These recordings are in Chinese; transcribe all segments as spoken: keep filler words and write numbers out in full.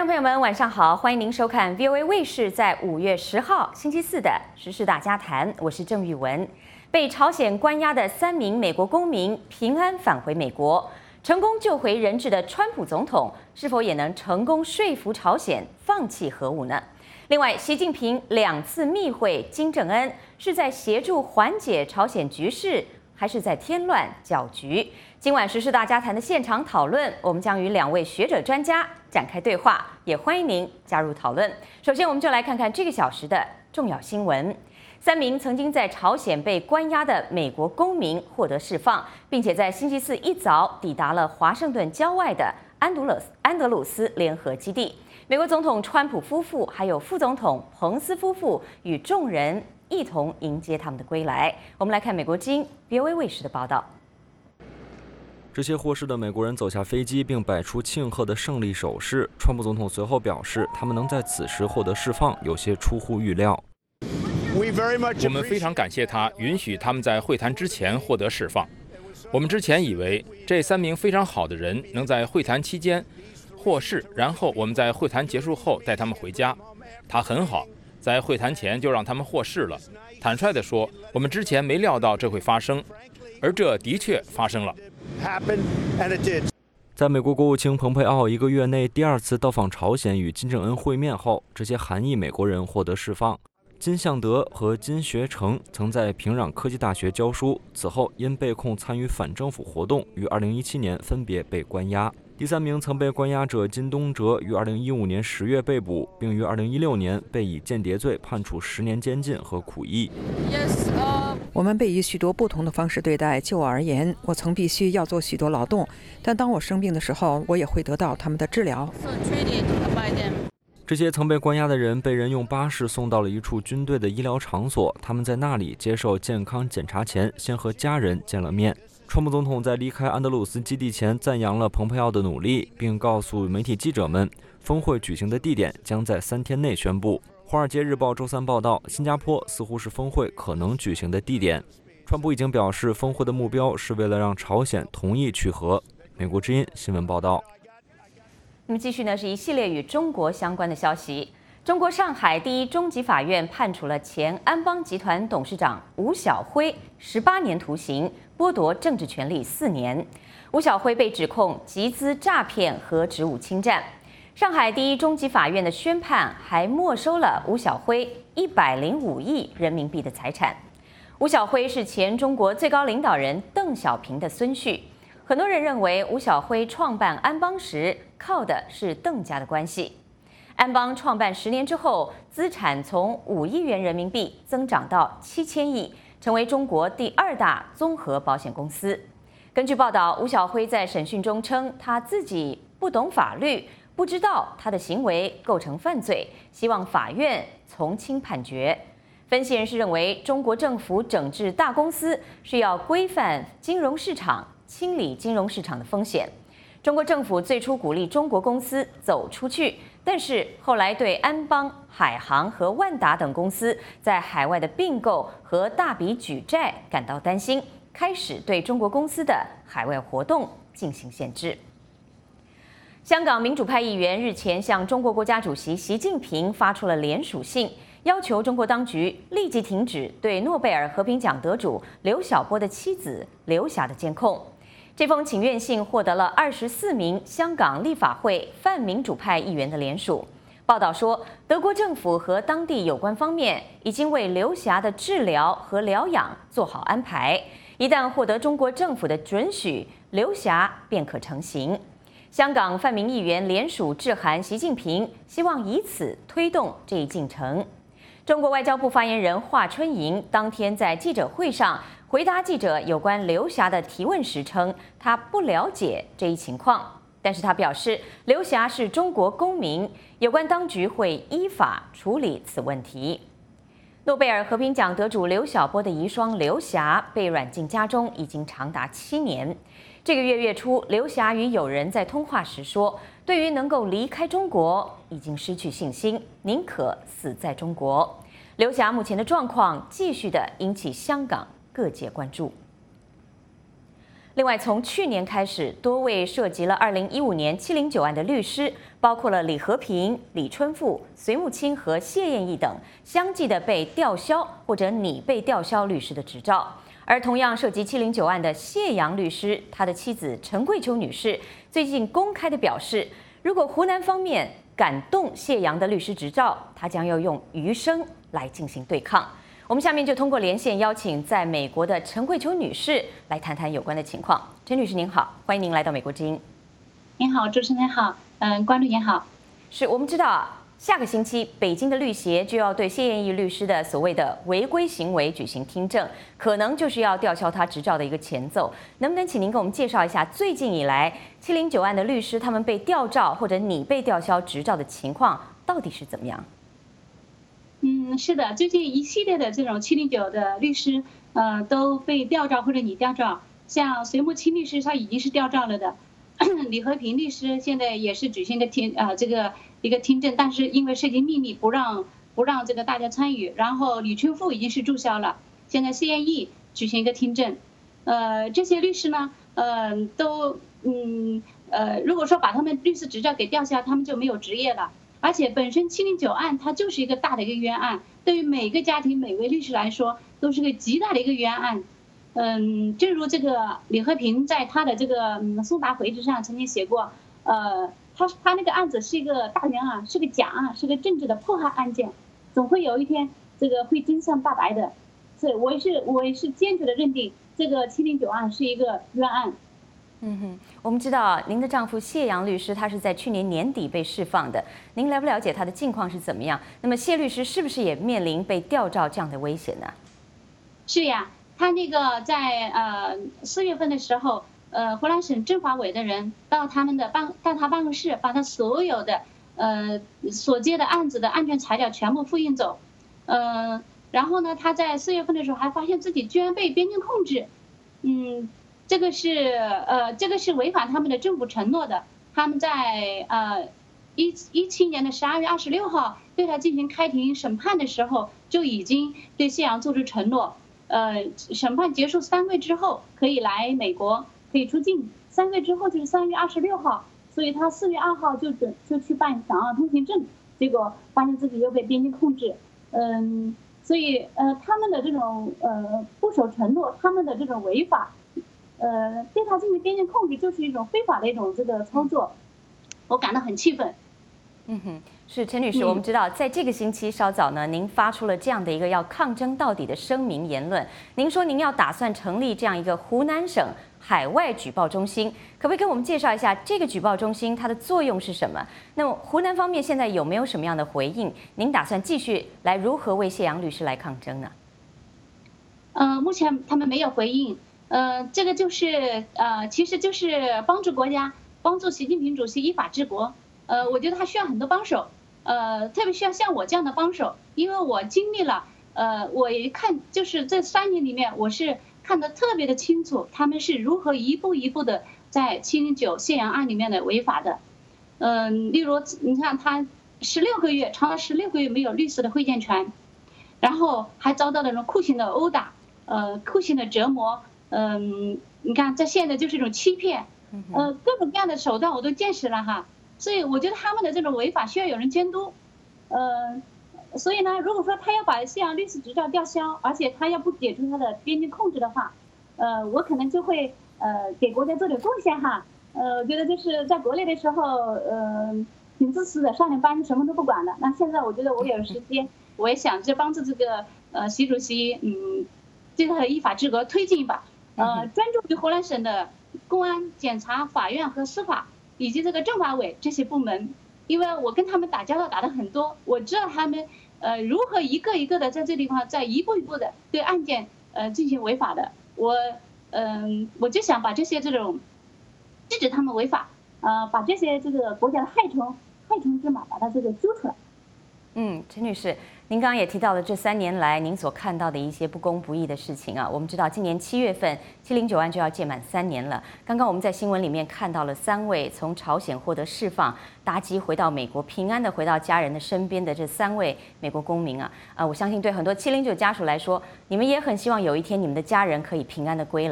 朋友们，晚上好，欢迎您收看 V O A 卫视在五月十号星期四的时事大家谈，我是郑玉文。被朝鲜关押的三名美国公民平安返回美国，成功救回人质的川普总统，是否也能成功说服朝鲜放弃核武呢？另外，习近平两次密会金正恩，是在协助缓解朝鲜局势，还是在添乱搅局？今晚时事大家谈的现场讨论，我们将与两位学者专家展开对话，也欢迎您加入讨论。首先，我们就来看看这个小时的重要新闻。三名曾经在朝鲜被关押的美国公民获得释放，并且在星期四一早抵达了华盛顿郊外的安德鲁斯安德鲁斯联合基地。美国总统川普夫妇还有副总统彭斯夫妇与众人一同迎接他们的归来。我们来看美国之音 V O A 卫视的报道。 这些获释的美国人走下飞机，并摆出庆贺的胜利手势。川普总统随后表示，他们能在此时获得释放，有些出乎预料。 我们非常感谢他允许他们在会谈之前获得释放。我们之前以为这三名非常好的人能在会谈期间获释，然后我们在会谈结束后带他们回家。他很好，在会谈前就让他们获释了。坦率地说，我们之前没料到这会发生，而这的确发生了。 在美国国务卿蓬佩奥一个月内第二次到访朝鲜与金正恩会面后，这些韩裔美国人获得释放。金相德和金学成曾在平壤科技大学教书，此后因被控参与反政府活动，于二零一七年分别被关押。第三名曾被关押者金东哲于二零一五年十月被捕，并于二零一六年被以间谍罪判处十年监禁和苦役。 Yes, uh... 我们被以许多不同的方式对待。就我而言，我曾必须要做许多劳动，但当我生病的时候，我也会得到他们的治疗。 这些曾被关押的人被人用巴士送到了一处军队的医疗场所，他们在那里接受健康检查前，先和家人见了面。川普总统在离开安德鲁斯基地前赞扬了蓬佩奥的努力，并告诉媒体记者们，峰会举行的地点将在三天内宣布。《华尔街日报》周三报道，新加坡似乎是峰会可能举行的地点。川普已经表示，峰会的目标是为了让朝鲜同意去核。美国之音新闻报道。 那么继续呢，是一系列与中国相关的消息。中国上海第一中级法院判处了前安邦集团董事长吴晓辉十八年徒刑，剥夺政治权利四年。吴晓辉被指控集资诈骗和职务侵占。上海第一中级法院的宣判还没收了吴晓辉一百零五亿人民币的财产。吴晓辉是前中国最高领导人邓小平的孙婿。很多人认为，吴晓辉创办安邦时靠的是邓家的关系。安邦创办十年之后，资产从五亿元人民币增长到七千亿，成为中国第二大综合保险公司。根据报道，吴晓辉在审讯中称，他自己不懂法律，不知道他的行为构成犯罪，希望法院从轻判决。分析人士认为，中国政府整治大公司是要规范金融市场，清理金融市场的风险。中国政府最初鼓励中国公司走出去，但是后来对安邦、海航和万达等公司在海外的并购和大笔举债感到担心，开始对中国公司的海外活动进行限制。香港民主派议员日前向中国国家主席习近平发出了联署信，要求中国当局立即停止对诺贝尔和平奖得主刘晓波的妻子刘霞的监控。这封请愿信获得了二十四名香港立法会泛民主派议员的联署。报道说，德国政府和当地有关方面已经为刘霞的治疗和疗养做好安排，一旦获得中国政府的准许，刘霞便可成行。香港泛民议员联署致函习近平，希望以此推动这一进程。中国外交部发言人华春莹当天在记者会上回答记者有关刘霞的提问时称，他不了解这一情况，但是他表示，刘霞是中国公民，有关当局会依法处理此问题。诺贝尔和平奖得主刘晓波的遗孀刘霞被软禁家中已经长达七年。这个月月初，刘霞与友人在通话时说，对于能够离开中国已经失去信心，宁可死在中国。刘霞目前的状况继续的引起香港各界关注。 另外，从去年开始，多位涉及了二零一五年七零九案的律师，包括了李和平、李春富、隋木清和谢燕义等，相继的被吊销或者拟被吊销律师的执照。而同样涉及七零九案的谢阳律师，他的妻子陈桂秋女士最近公开的表示，如果湖南方面敢动谢阳的律师执照，他将要用余生来进行对抗。我们下面就通过连线邀请在美国的陈桂秋女士来谈谈有关的情况。陈女士您好，欢迎您来到美国之音。 您好，主持人好，嗯，观众您好。 是我们知道啊，下个星期北京的律协就要对谢燕义律师的所谓的违规行为举行听证，可能就是要吊销他执照的一个前奏。能不能请您给我们介绍一下最近以来七零九案的律师他们被吊照或者拟被吊销执照的情况到底是怎么样？ 嗯，是的，最近一系列的这种七零九的律师，呃，都被吊照或者拟吊照。像隋木清律师，他已经是吊照了的；李和平律师现在也是举行的听呃这个一个听证，但是因为涉及秘密，不让不让这个大家参与。然后李春富已经是注销了，现在谢燕义举行一个听证。呃，这些律师呢，呃，都嗯呃，如果说把他们律师执照给吊销，他们就没有职业了。而且本身七零九案它就是一个大的一个冤案，对于每个家庭每位律师来说都是个极大的一个冤案。嗯，正如这个李和平在他的这个嗯送达回执上曾经写过，呃，他他那个案子是一个大冤案，是个假案，是个政治的迫害案件，总会有一天这个会真相大白的。所以我也是我也是坚决的认定这个七零九案是一个冤案。 嗯哼，我们知道您的丈夫谢阳律师，他是在去年年底被释放的。您了不了解他的境况是怎么样？那么谢律师是不是也面临被吊照这样的危险呢？ 是呀，他那个在呃四月份的时候，呃湖南省政法委的人到他们的办到他办公室，把他所有的呃所接的案子的案卷材料全部复印走，呃，然后呢，他在四月份的时候还发现自己居然被边境控制，嗯。这个是呃，这个是违反他们的政府承诺的。他们在呃一一七年的十二月二十六号对他进行开庭审判的时候，就已经对谢阳做出承诺。呃，审判结束三个月之后可以来美国，可以出境。三个月之后就是三月二十六号，所以他四月二号就准就去办档案通行证，结果发现自己又被边境控制。嗯，所以呃他们的这种呃不守承诺，他们的这种违法。呃，对他进行边境控制就是一种非法的一种这个操作，我感到很气愤。 嗯哼，是陈女士，我们知道在这个星期稍早呢，您发出了这样的一个要抗争到底的声明言论。您说您要打算成立这样一个湖南省海外举报中心，可不可以给我们介绍一下这个举报中心它的作用是什么？那么湖南方面现在有没有什么样的回应？您打算继续来如何为谢阳律师来抗争呢？ 呃，目前他们没有回应。呃，这个就是呃，其实就是帮助国家，帮助习近平主席依法治国。呃，我觉得他需要很多帮手，呃，特别需要像我这样的帮手，因为我经历了，呃，我也看，就是这三年里面，我是看得特别的清楚，他们是如何一步一步的在七零九谢阳案里面的违法的。嗯、呃，例如你看他十六个月，长达十六个月没有律师的会见权，然后还遭到了那种酷刑的殴打，呃，酷刑的折磨。嗯，你看，这现在就是一种欺骗，呃，各种各样的手段我都见识了哈，所以我觉得他们的这种违法需要有人监督，呃，所以呢，如果说他要把谢阳律师执照吊销，而且他要不解除他的边境控制的话，呃，我可能就会呃给国家做点贡献哈，呃，我觉得就是在国内的时候，呃，挺自私的，上点班什么都不管的，那现在我觉得我有时间，我也想着帮助这个呃习主席，嗯，对他的依法治国推进一把。呃，专注于湖南省的公安、检察、法院和司法以及这个政法委这些部门，因为我跟他们打交道打的很多，我知道他们呃如何一个一个的在这地方在一步一步的对案件呃进行违法的，我嗯、呃、我就想把这些这种制止他们违法，呃把这些这个国家的害虫害虫之马把它这个揪出来。 嗯，陈女士，您刚刚也提到了这三年来您所看到的一些不公不义的事情啊。我们知道今年七月份七零九案就要届满三年了。刚刚我们在新闻里面看到了三位从朝鲜获得释放、搭机回到美国、平安的回到家人的身边的这三位美国公民啊。啊，我相信对很多七零九家属来说，你们也很希望有一天你们的家人可以平安的归来。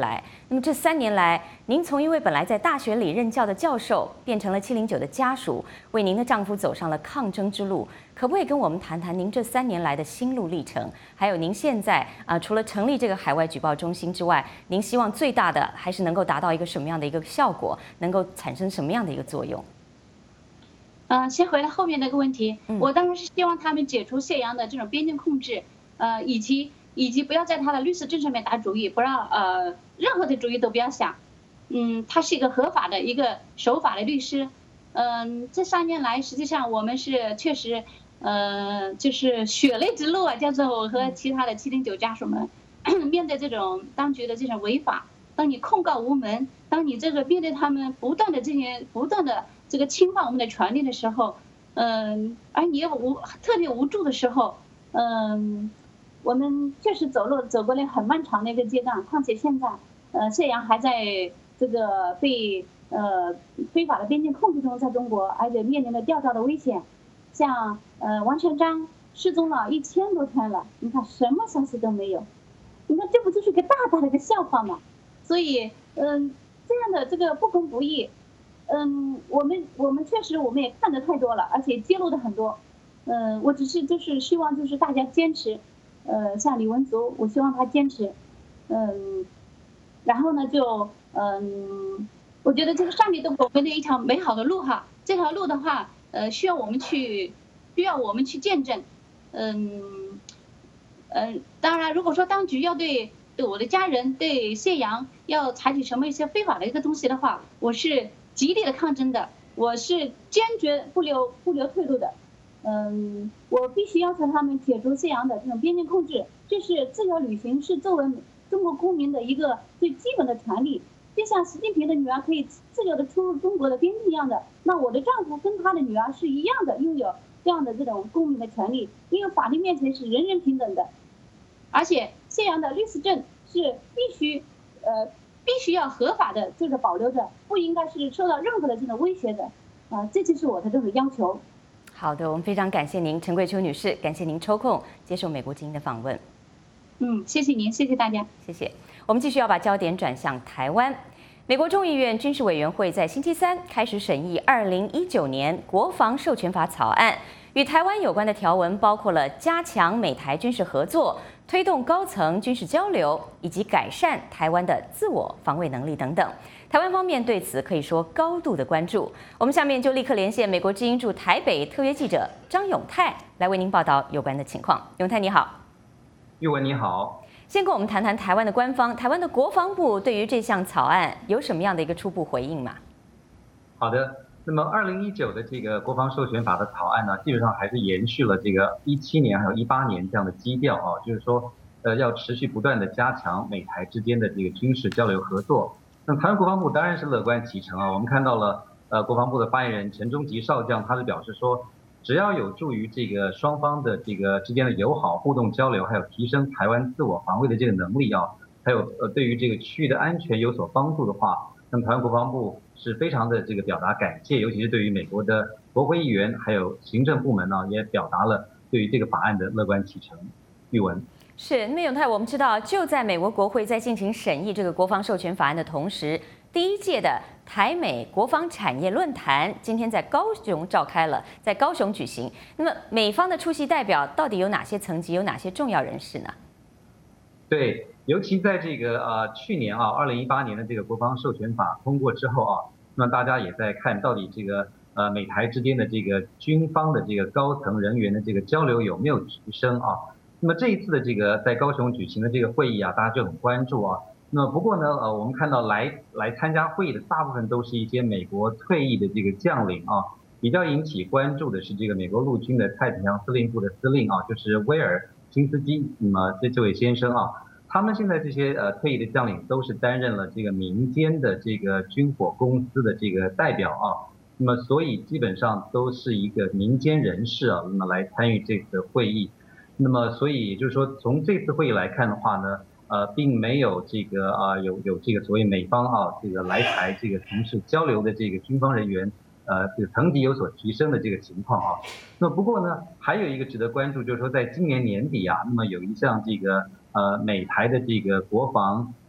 那么这三年来，您从一位本来在大学里任教的教授，变成了七零九的家属，为您的丈夫走上了抗争之路。可不可以跟我们谈谈您这三年来的心路历程？还有您现在啊、呃，除了成立这个海外举报中心之外，您希望最大的还是能够达到一个什么样的一个效果？能够产生什么样的一个作用？ 嗯、呃，先回来后面那个问题，嗯、我当然是希望他们解除谢阳的这种边境控制，呃，以及。以及不要在他的律师证上面打主意，不让呃任何的主意都不要想，嗯，他是一个合法的一个守法的律师，嗯、呃，这三年来实际上我们是确实，呃，就是血泪之路啊，叫做我和其他的七零九家属们面对这种当局的这种违法，当你控告无门，当你这个面对他们不断的这些不断的这个侵犯我们的权利的时候，嗯、呃，而你又无特别无助的时候，嗯、呃。我们确实走路走过了很漫长的一个阶段，况且现在，呃，谢阳还在这个被呃非法的边境控制中，在中国，而且面临着吊照的危险。像呃王全璋失踪了一千多天了，你看什么消息都没有，你看这不就是个大大的一个笑话吗？所以，嗯、呃，这样的这个不公不义，嗯，我们我们确实我们也看得太多了，而且揭露的很多，嗯、呃，我只是就是希望就是大家坚持。呃，像李文足，我希望他坚持，嗯，然后呢，就嗯，我觉得这个上帝都给我们的一条美好的路哈，这条路的话，呃，需要我们去，需要我们去见证，嗯，呃，当然，如果说当局要对对我的家人、对谢阳要采取什么一些非法的一个东西的话，我是极力的抗争的，我是坚决不留不留退路的。嗯，我必须要求他们解除谢阳的这种边境控制，这是自由旅行，是作为中国公民的一个最基本的权利。就像习近平的女儿可以自由的出入中国的边境一样的，那我的丈夫跟他的女儿是一样的，拥有这样的这种公民的权利，因为法律面前是人人平等的。而且谢阳的律师证是必须，呃，必须要合法的这个保留着，不应该是受到任何的这种威胁的，啊、呃，这就是我的这种要求。 好的，我们非常感谢您，陈桂秋女士，感谢您抽空接受美国之音的访问。 嗯，谢谢您，谢谢大家， 谢谢。我们继续要把焦点转向台湾。美国众议院军事委员会在星期三开始审议二零一九年国防授权法草案，与台湾有关的条文包括了加强美台军事合作、推动高层军事交流，以及改善台湾的自我防卫能力等等。台湾方面对此可以说高度的关注。我们下面就立刻连线美国之音驻台北特约记者张永泰来为您报道有关的情况。永泰你好。 玉文你好。 先跟我们谈谈台湾的官方，台湾的国防部对于这项草案有什么样的一个初步回应吗？ 好的，那么二零一九的这个国防授权法的草案呢，基本上还是延续了这个一七年还有一八年这样的基调啊，就是说，呃，要持续不断的加强美台之间的这个军事交流合作。那么台湾国防部当然是乐观其成啊，我们看到了，呃，国防部的发言人陈忠吉少将，他是表示说，只要有助于这个双方的这个之间的友好互动交流，还有提升台湾自我防卫的这个能力啊，还有呃对于这个区域的安全有所帮助的话，那么台湾国防部是非常的这个表达感谢，尤其是对于美国的国会议员还有行政部门呢，也表达了对于这个法案的乐观其成。玉文。 是，那永泰，我们知道，就在美国国会在进行审议这个国防授权法案的同时，第一届的台美国防产业论坛今天在高雄召开了，在高雄举行。那么美方的出席代表到底有哪些层级，有哪些重要人士呢？ 对，尤其在这个呃去年啊，二零一八年的这个国防授权法通过之后啊，那大家也在看到底这个呃美台之间的这个军方的这个高层人员的这个交流有没有提升啊？那么这一次的这个在高雄举行的这个会议啊，大家就很关注啊。那么不过呢，呃，我们看到来来参加会议的大部分都是一些美国退役的这个将领啊。比较引起关注的是这个美国陆军的太平洋司令部的司令啊，就是威尔金斯基。那么这这位先生啊，他们现在这些呃退役的将领都是担任了这个民间的这个军火公司的这个代表啊。那么所以基本上都是一个民间人士啊，那么来参与这次会议。那么，所以也就是说，从这次会议来看的话呢，呃，并没有这个啊、呃、有有这个所谓美方啊这个来台这个从事交流的这个军方人员，呃，这个层级有所提升的这个情况啊。那不过呢，还有一个值得关注，就是说在今年年底啊，那么有一项这个呃美台的这个国防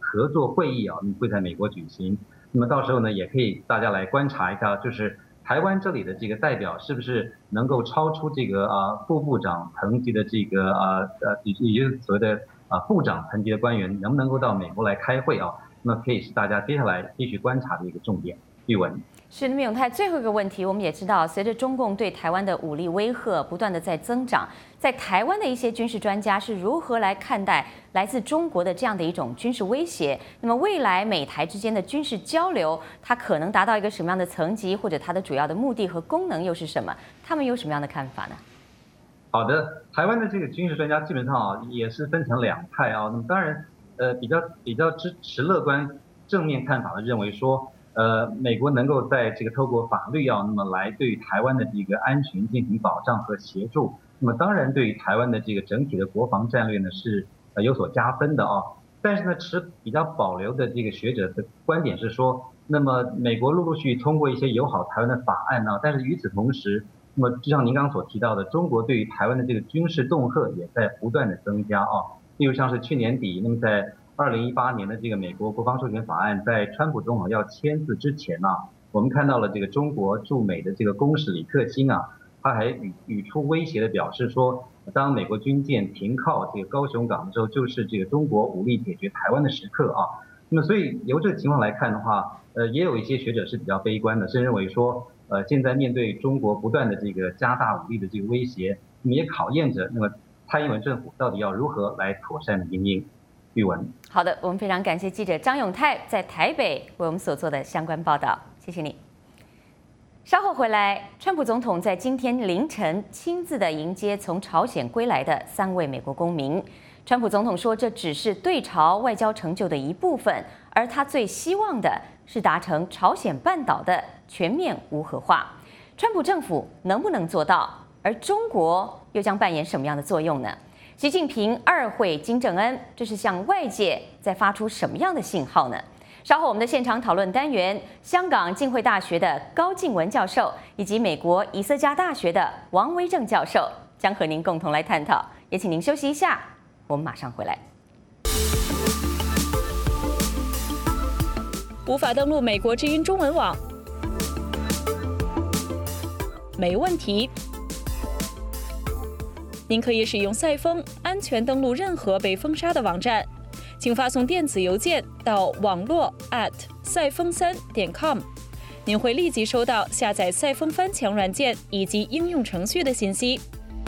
合作会议啊，会在美国举行。那么到时候呢，也可以大家来观察一下，就是台湾这里的这个代表是不是能够超出这个啊副部长层级的这个啊呃，也就是所谓的啊部长层级的官员，能不能够到美国来开会啊？那么可以是大家接下来继续观察的一个重点。玉文。 是的，永泰，最后一个问题，我们也知道，随着中共对台湾的武力威吓不断的在增长，在台湾的一些军事专家是如何来看待来自中国的这样的一种军事威胁？那么未来美台之间的军事交流，它可能达到一个什么样的层级，或者它的主要的目的和功能又是什么？他们有什么样的看法呢？ 好的，台湾的这个军事专家基本上啊也是分成两派啊，那么当然呃比较比较支持乐观正面看法的认为说。呃，美国能够在这个透过法律啊，那么来对台湾的这个安全进行保障和协助，那么当然对于台湾的这个整体的国防战略呢是呃有所加分的啊。但是呢，持比较保留的这个学者的观点是说，那么美国陆陆续续通过一些友好台湾的法案呢，但是与此同时，那么就像您刚刚所提到的，中国对于台湾的这个军事恫吓也在不断的增加啊。例如像是去年底，那么在二零一八年的这个美国国防授权法案在川普总统要签字之前呢、啊，我们看到了这个中国驻美的这个公使李克兴啊，他还语语出威胁的表示说，当美国军舰停靠这个高雄港的时候，就是这个中国武力解决台湾的时刻啊。那么所以由这个情况来看的话，呃，也有一些学者是比较悲观的，是认为说，呃，现在面对中国不断的这个加大武力的这个威胁，那么也考验着那么蔡英文政府到底要如何来妥善的因应。玉文， 好的，我们非常感谢记者张永泰在台北为我们所做的相关报道，谢谢你。稍后回来，川普总统在今天凌晨亲自的迎接从朝鲜归来的三位美国公民。川普总统说，这只是对朝外交成就的一部分，而他最希望的是达成朝鲜半岛的全面无核化。川普政府能不能做到？而中国又将扮演什么样的作用呢？习近平二会金正恩，这是向外界在发出什么样的信号呢？稍后我们的现场讨论单元，香港浸会大学的高静文教授以及美国以色加大学的王威正教授将和您共同来探讨。也请您休息一下，我们马上回来。 无法登录美国之音中文网？没问题。您可以使用赛风安全登录任何被封杀的网站，请发送电子邮件到网络 at 赛风三点 com， 您会立即收到下载赛风翻墙软件以及应用程序的信息。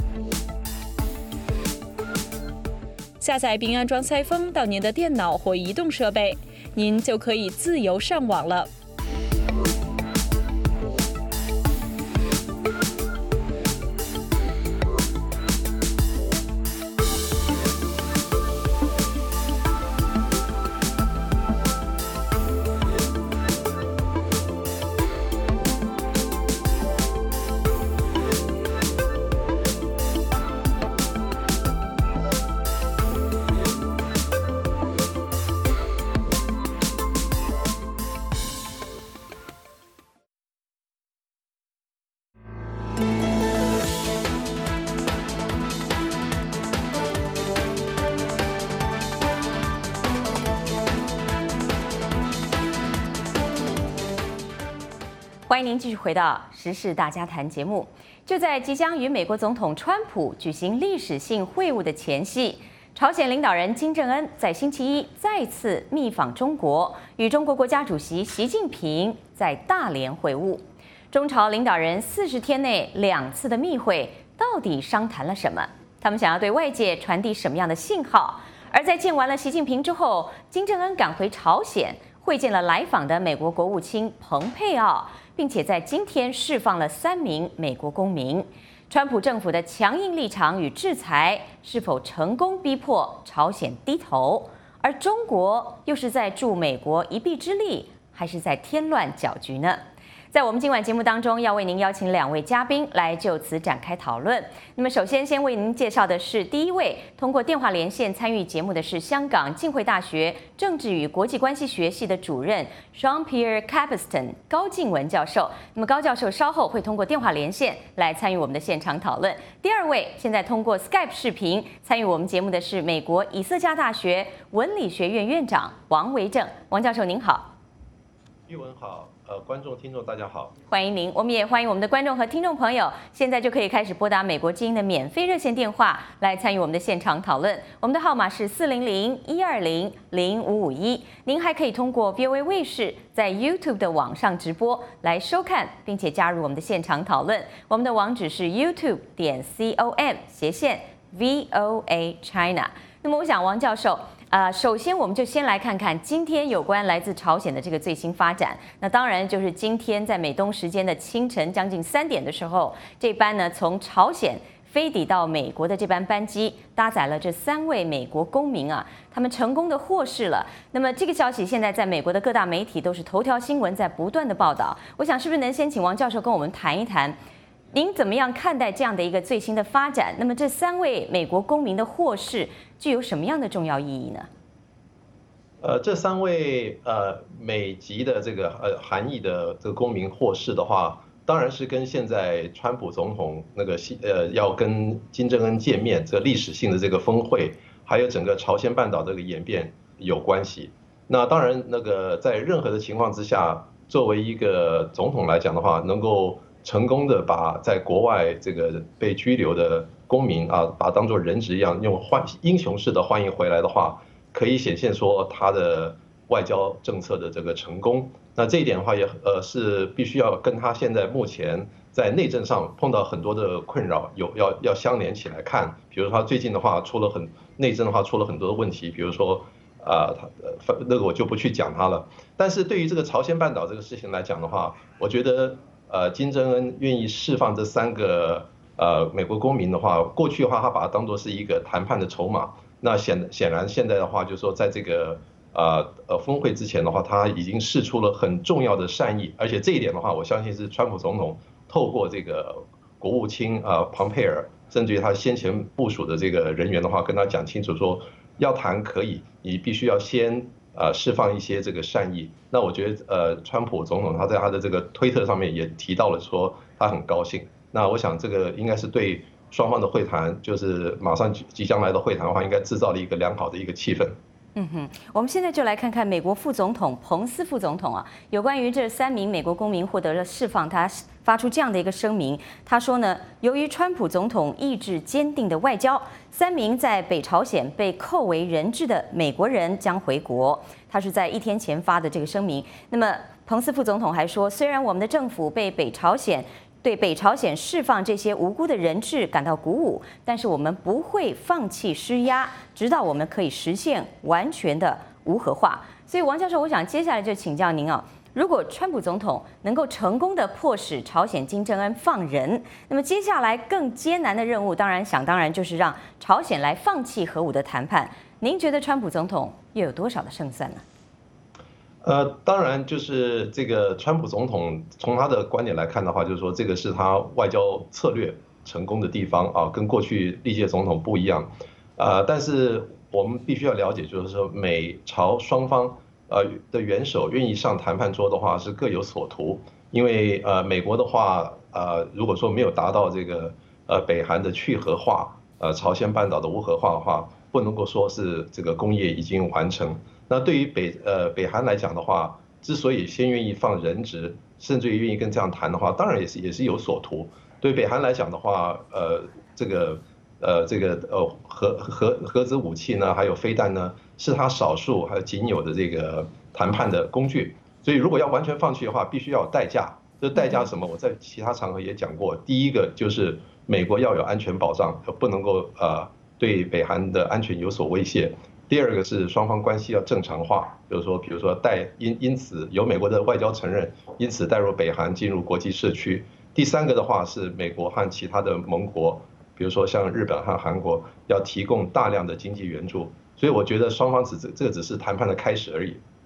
下载并安装赛风到您的电脑或移动设备，您就可以自由上网了。 欢迎您继续回到《时事大家谈》节目。就在即将与美国总统川普举行历史性会晤的前夕，朝鲜领导人金正恩在星期一再次密访中国，与中国国家主席习近平在大连会晤。中朝领导人四十天内两次的密会，到底商谈了什么？他们想要对外界传递什么样的信号？而在见完了习近平之后，金正恩赶回朝鲜，会见了来访的美国国务卿蓬佩奥，并且在今天释放了三名美国公民。川普政府的强硬立场与制裁是否成功逼迫朝鲜低头？而中国又是在助美国一臂之力，还是在添乱搅局呢？ 在我们今晚节目当中，要为您邀请两位嘉宾来就此展开讨论。那么，首先先为您介绍的是第一位通过电话连线参与节目的是香港浸会大学政治与国际关系学系的主任 Jean-Pierre Cabestan 高静文教授。那么，高教授稍后会通过电话连线来参与我们的现场讨论。第二位现在通过 Skype 视频参与我们节目的是美国以色加大学文理学院院长王维正。王教授您好。 玉文好。呃，观众、听众，大家好， 欢迎您。我们也欢迎我们的观众和听众朋友，现在就可以开始拨打美国之音的免费热线电话来参与我们的现场讨论。我们的号码是四零零一二零零五五一。您还可以通过 V O A 卫视在 YouTube 的网上直播来收看，并且加入我们的现场讨论。我们的网址是 YouTube 点 com 斜线 V O A China。那么，我想王教授。呃，首先我们就先来看看今天有关来自朝鲜的这个最新发展。那当然就是今天在美东时间的清晨将近三点的时候，这班呢从朝鲜飞抵到美国的这班班机，搭载了这三位美国公民啊，他们成功的获释了。那么这个消息现在在美国的各大媒体都是头条新闻，在不断的报道。我想是不是能先请王教授跟我们谈一谈？您怎么样看待这样的一个最新的发展？那么这三位美国公民的获释具有什么样的重要意义呢？ 呃，这三位呃美籍的这个呃韩裔的这个公民获释的话，当然是跟现在川普总统那个呃要跟金正恩见面这个历史性的这个峰会，还有整个朝鲜半岛这个演变有关系。那当然，那个在任何的情况之下，作为一个总统来讲的话，能够成功的把在国外这个被拘留的公民啊，把它当作人质一样，用欢英雄式的欢迎回来的话，可以显现说他的外交政策的这个成功。那这一点的话也呃是必须要跟他现在目前在内政上碰到很多的困扰有要要相连起来看。比如说他最近的话出了很内政的话出了很多的问题，比如说啊他呃那个我就不去讲他了。但是对于这个朝鲜半岛这个事情来讲的话，我觉得。呃，金正恩愿意释放这三个呃美国公民的话，过去的话他把它当作是一个谈判的筹码。那显显然现在的话，就是说在这个呃呃峰会之前的话，他已经释出了很重要的善意，而且这一点的话，我相信是川普总统透过这个国务卿啊庞佩尔，甚至于他先前部署的这个人员的话，跟他讲清楚说，要谈可以，你必须要先。呃，释放一些这个善意，那我觉得呃，川普总统他在他的这个推特上面也提到了说他很高兴。那我想这个应该是对双方的会谈，就是马上即将来的会谈的话，应该制造了一个良好的一个气氛。 嗯哼，我们现在就来看看美国副总统彭斯副总统啊，有关于这三名美国公民获得了释放，他发出这样的一个声明。他说呢，由于川普总统意志坚定的外交，三名在北朝鲜被扣为人质的美国人将回国。他是在一天前发的这个声明。那么彭斯副总统还说，虽然我们的政府被北朝鲜对北朝鲜释放这些无辜的人质感到鼓舞，但是我们不会放弃施压，直到我们可以实现完全的无核化。所以王教授，我想接下来就请教您啊，如果川普总统能够成功的迫使朝鲜金正恩放人，那么接下来更艰难的任务，当然想当然就是让朝鲜来放弃核武的谈判。您觉得川普总统又有多少的胜算呢？ 呃，当然就是这个川普总统从他的观点来看的话，就是说这个是他外交策略成功的地方啊，跟过去历届总统不一样。呃，但是我们必须要了解，就是说美朝双方呃的元首愿意上谈判桌的话是各有所图，因为呃美国的话，呃如果说没有达到这个呃北韩的去核化，呃朝鲜半岛的无核化的话，不能够说是这个工业已经完成。那对于北呃北韩来讲的话，之所以先愿意放人质，甚至于愿意跟这样谈的话，当然也是也是有所图。对北韩来讲的话，呃这个呃这个呃核核核子武器呢，还有飞弹呢，是他少数还有仅有的这个谈判的工具。所以如果要完全放弃的话，必须要有代价。这代价是什么？我在其他场合也讲过。第一个就是美国要有安全保障，不能够呃对北韩的安全有所威胁。第二个是双方关系要正常化，就是说，比如说带因因此由美国的外交承认，因此带入北韩进入国际社区。第三个的话是美国和其他的盟国，比如说像日本和韩国，要提供大量的经济援助。所以我觉得双方只这个只是谈判的开始而已。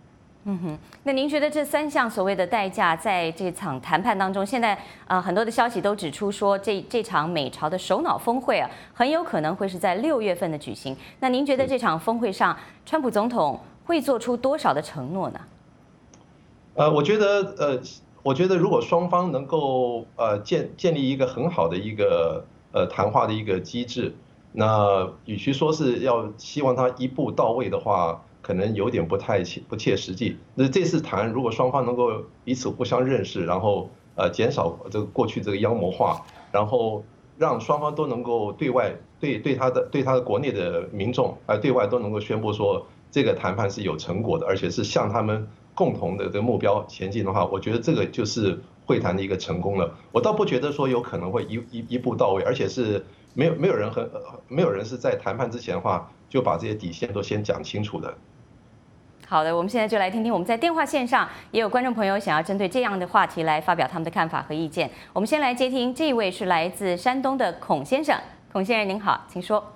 嗯哼，那您觉得这三项所谓的代价，在这场谈判当中，现在呃很多的消息都指出说，这这场美朝的首脑峰会啊，很有可能会是在六月份的举行。那您觉得这场峰会上，川普总统会做出多少的承诺呢？ 呃，我觉得呃，我觉得如果双方能够呃建建立一个很好的一个呃谈话的一个机制，那与其说是要希望他一步到位的话，可能有点不太切不切实际。那这次谈，如果双方能够彼此互相认识，然后呃减少这个过去这个妖魔化，然后让双方都能够对外对对他的对他的国内的民众呃对外都能够宣布说这个谈判是有成果的，而且是向他们共同的这个目标前进的话，我觉得这个就是会谈的一个成功了。我倒不觉得说有可能会一一一步到位，而且是没有没有人和没有人是在谈判之前的话就把这些底线都先讲清楚的。 好的，我们现在就来听听我们在电话线上也有观众朋友想要针对这样的话题来发表他们的看法和意见。我们先来接听这一位是来自山东的孔先生，孔先生您好，请说。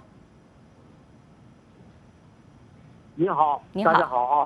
你好， 你好， 大家好啊。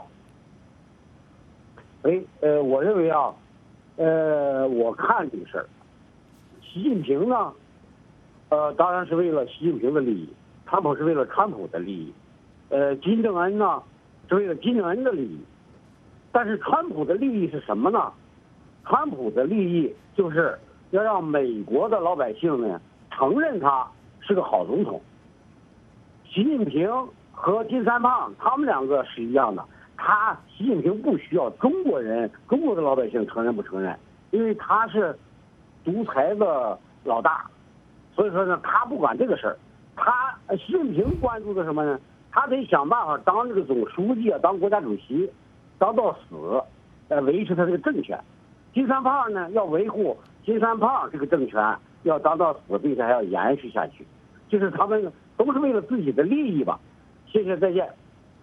哎，呃，我认为啊，呃，我看这个事儿，习近平呢，呃，当然是为了习近平的利益，川普是为了川普的利益，呃，金正恩呢是为了金正恩的利益，但是川普的利益是什么呢？川普的利益就是要让美国的老百姓呢承认他是个好总统。习近平和金三胖他们两个是一样的。他习近平不需要中国人、中国的老百姓承认不承认，因为他是独裁的老大，所以说呢，他不管这个事儿。他习近平关注的什么呢？他得想办法当这个总书记啊，当国家主席，当到死，呃，维持他这个政权。金三胖呢，要维护金三胖这个政权，要当到死，并且还要延续下去，就是他们都是为了自己的利益吧。谢谢，再见。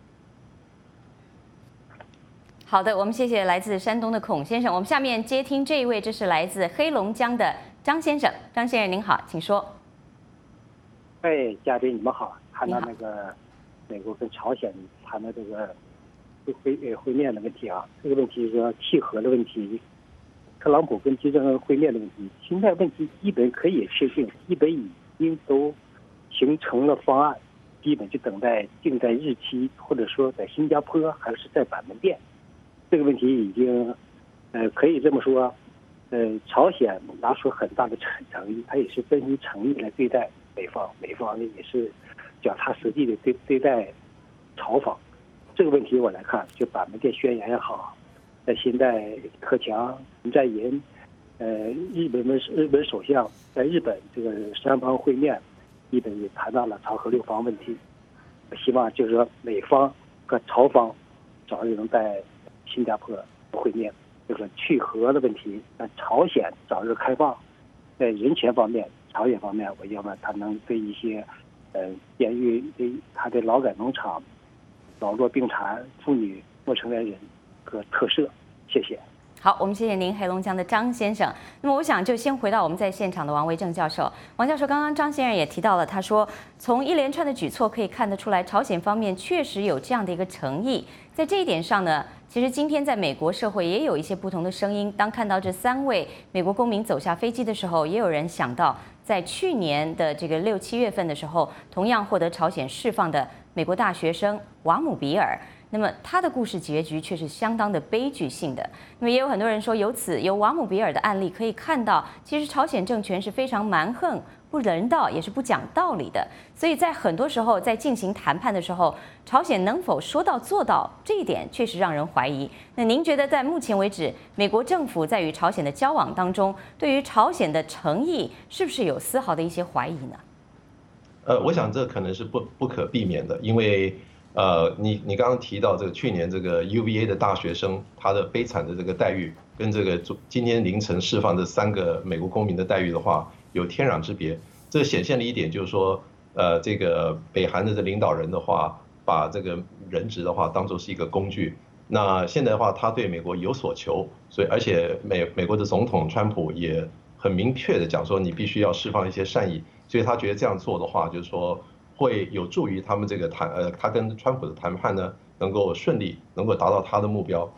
好的，我们谢谢来自山东的孔先生。我们下面接听这一位，这是来自黑龙江的张先生。张先生您好，请说。 哎，嘉宾你们好，谈到那个美国跟朝鲜谈的这个会呃会面的问题啊，这个问题是契合的问题，特朗普跟金正恩会面的问题，现在问题基本可以确定，基本已经都形成了方案，基本就等待定在日期，或者说在新加坡还是在板门店。这个问题已经，呃，可以这么说，呃，朝鲜拿出很大的诚诚意，他也是真心诚意来对待美方，美方呢也是脚踏实地的对对待朝方。这个问题我来看，就板门店宣言也好，在现在克强、文在寅，呃，日本的日本首相在日本这个三方会面，基本也谈到了朝核六方问题。我希望就是说美方和朝方早日能在新加坡会面，这个去核的问题，那朝鲜早日开放，在人权方面，朝鲜方面，我希望他能对一些，呃，监狱对他的劳改农场、老弱病残、妇女、未成年人和特赦，谢谢。 好，我们谢谢您，黑龙江的张先生。那么我想就先回到我们在现场的王维正教授。王教授，刚刚张先生也提到了，他说从一连串的举措可以看得出来，朝鲜方面确实有这样的一个诚意。在这一点上呢，其实今天在美国社会也有一些不同的声音。当看到这三位美国公民走下飞机的时候，也有人想到，在去年的这个六七月份的时候，同样获得朝鲜释放的美国大学生瓦姆比尔。那么他的故事结局却是相当的悲剧性的。那么也有很多人说，由此由瓦姆比尔的案例可以看到，其实朝鲜政权是非常蛮横、不人道，也是不讲道理的。所以在很多时候，在进行谈判的时候，朝鲜能否说到做到，这一点确实让人怀疑。那您觉得，在目前为止，美国政府在与朝鲜的交往当中，对于朝鲜的诚意，是不是有丝毫的一些怀疑呢？ 呃，我想这可能是不不可避免的，因为。呃，你你刚刚提到这个去年这个 U V A 的大学生他的悲惨的这个待遇，跟这个今天凌晨释放这三个美国公民的待遇的话，有天壤之别。这显现了一点，就是说，呃，这个北韩的这领导人的话，把这个人质的话当作是一个工具。那现在的话，他对美国有所求，所以而且美美国的总统川普也很明确的讲说，你必须要释放一些善意，所以他觉得这样做的话，就是说。会有助于他们这个谈呃，他跟川普的谈判呢，能够顺利，能够达到他的目标。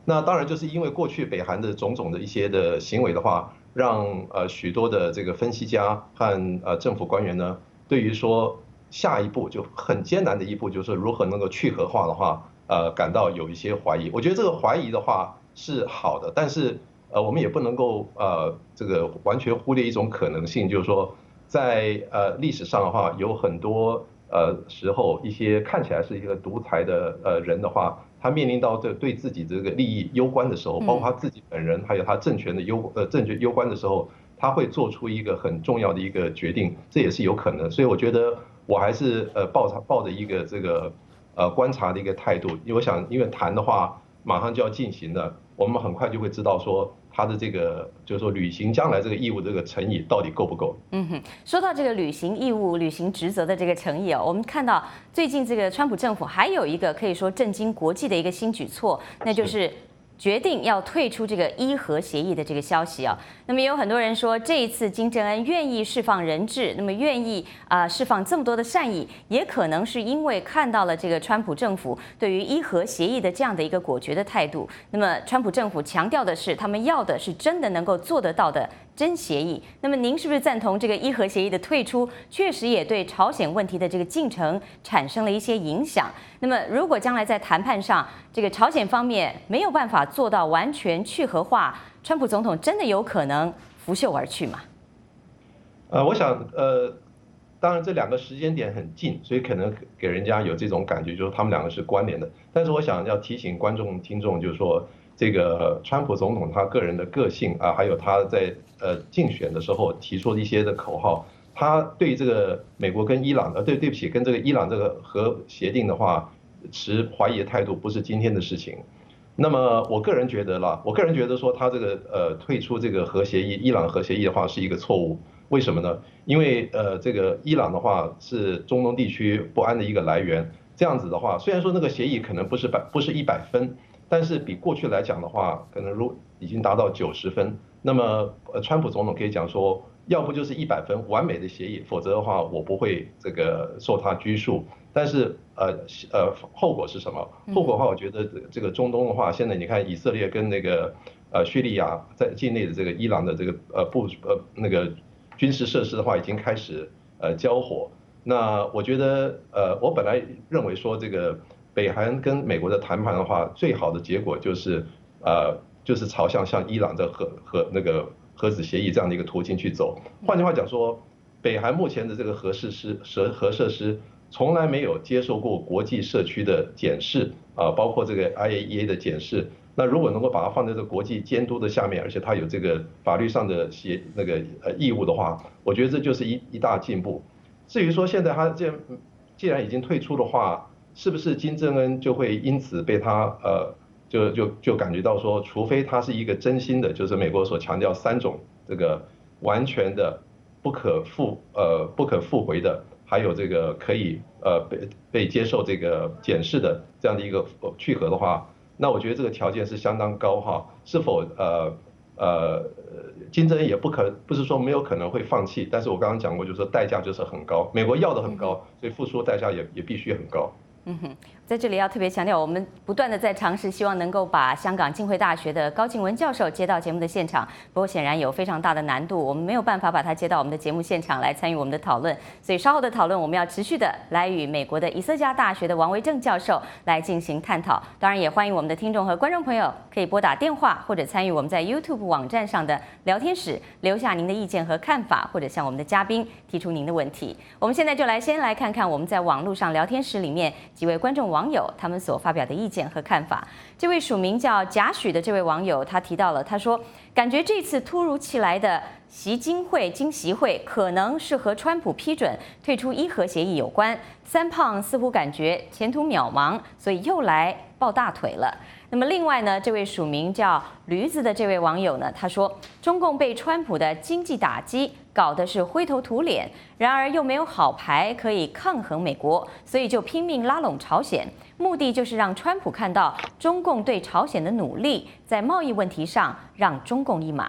那当然就是因为过去北韩的种种的一些的行为的话，让呃许多的这个分析家和呃政府官员呢，对于说下一步就很艰难的一步，就是如何能够去核化的话，呃感到有一些怀疑。我觉得这个怀疑的话是好的，但是呃我们也不能够呃这个完全忽略一种可能性，就是说在呃历史上的话，有很多呃时候一些看起来是一个独裁的呃人的话。他面临到这对自己这个利益攸关的时候，包括他自己本人，还有他政权的攸呃政权攸关的时候，他会做出一个很重要的一个决定，这也是有可能。所以我觉得我还是呃抱着抱着一个这个呃观察的一个态度，因为我想，因为谈的话马上就要进行了，我们很快就会知道说他的这个就是说履行将来这个义务这个诚意到底够不够。 嗯哼，说到这个履行义务、履行职责的这个诚意哦，我们看到最近这个川普政府还有一个可以说震惊国际的一个新举措，那就是决定要退出这个伊核协议的这个消息啊。那么也有很多人说，这一次金正恩愿意释放人质，那么愿意啊、呃、释放这么多的善意，也可能是因为看到了这个川普政府对于伊核协议的这样的一个果决的态度。那么川普政府强调的是，他们要的是真的能够做得到的真协议。那么您是不是赞同这个伊核协议的退出，确实也对朝鲜问题的这个进程产生了一些影响？那么如果将来在谈判上，这个朝鲜方面没有办法做到完全去核化，川普总统真的有可能拂袖而去吗？ 呃，我想，呃，当然这两个时间点很近，所以可能给人家有这种感觉，就是他们两个是关联的。但是我想要提醒观众、听众，就是说，这个川普总统他个人的个性啊，还有他在呃竞选的时候提出的一些的口号，他对这个美国跟伊朗，呃，对对不起，跟这个伊朗这个核协定的话，持怀疑的态度不是今天的事情。那么我个人觉得啦，我个人觉得说他这个呃退出这个核协议，伊朗核协议的话是一个错误。为什么呢？因为呃这个伊朗的话是中东地区不安的一个来源。这样子的话，虽然说那个协议可能不是百不是一百分，但是比过去来讲的话，可能如已经达到九十分。那么呃川普总统可以讲说，要不就是一百分完美的协议，否则的话我不会这个受他拘束。但是呃呃后果是什么？后果的话，我觉得这个中东的话，现在你看以色列跟那个呃叙利亚在境内的这个伊朗的这个呃部呃那个军事设施的话，已经开始呃交火。那我觉得呃我本来认为说这个北韩跟美国的谈判的话，最好的结果就是呃就是朝向像伊朗的核核那个核子协议这样的一个途径去走。换句话讲说，北韩目前的这个核设施核核设施从来没有接受过国际社区的检视啊，包括这个 I A E A 的检视。那如果能够把它放在这个国际监督的下面，而且它有这个法律上的协那个呃义务的话，我觉得这就是一一大进步。至于说现在他既然既然已经退出的话，是不是金正恩就会因此被他呃就就就感觉到说，除非他是一个真心的，就是美国所强调三种这个完全的不可复呃不可复回的。还有这个可以呃被被接受这个检视的这样的一个去核的话，那我觉得这个条件是相当高哈。是否呃呃金正恩也不可不是说没有可能会放弃，但是我刚刚讲过，就是说代价就是很高，美国要的很高，所以付出的代价也也必须很高。 嗯哼，在这里要特别强调，我们不断的在尝试，希望能够把香港浸会大学的高静文教授接到节目的现场。不过显然有非常大的难度，我们没有办法把他接到我们的节目现场来参与我们的讨论。所以稍后的讨论，我们要持续的来与美国的以色加大学的王维正教授来进行探讨。当然，也欢迎我们的听众和观众朋友可以拨打电话或者参与我们在 YouTube 网站上的聊天室，留下您的意见和看法，或者向我们的嘉宾提出您的问题。我们现在就来先来看看我们在网络上聊天室里面几位观众网友他们所发表的意见和看法。这位署名叫贾许的这位网友，他提到了，他说感觉这次突如其来的习金会经习会可能是和川普批准退出伊核协议有关，三胖似乎感觉前途渺茫，所以又来抱大腿了。那么另外呢，这位署名叫驴子的这位网友呢，他说中共被川普的经济打击搞的是灰头土脸，然而又没有好牌可以抗衡美国，所以就拼命拉拢朝鲜，目的就是让川普看到中共对朝鲜的努力，在贸易问题上让中共一马。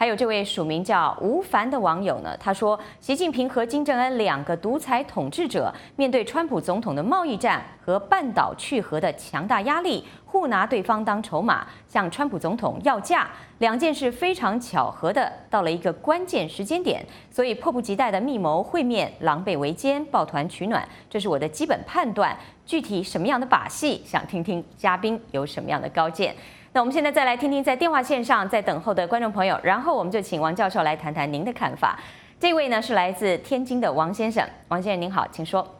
还有这位署名叫吴凡的网友呢，他说，习近平和金正恩两个独裁统治者面对川普总统的贸易战和半岛去核的强大压力，互拿对方当筹码，向川普总统要价，两件事非常巧合的到了一个关键时间点，所以迫不及待的密谋会面，狼狈为奸，抱团取暖，这是我的基本判断。具体什么样的把戏，想听听嘉宾有什么样的高见。那我们现在再来听听在电话线上在等候的观众朋友，然后我们就请王教授来谈谈您的看法。这位呢是来自天津的王先生，王先生您好，请说。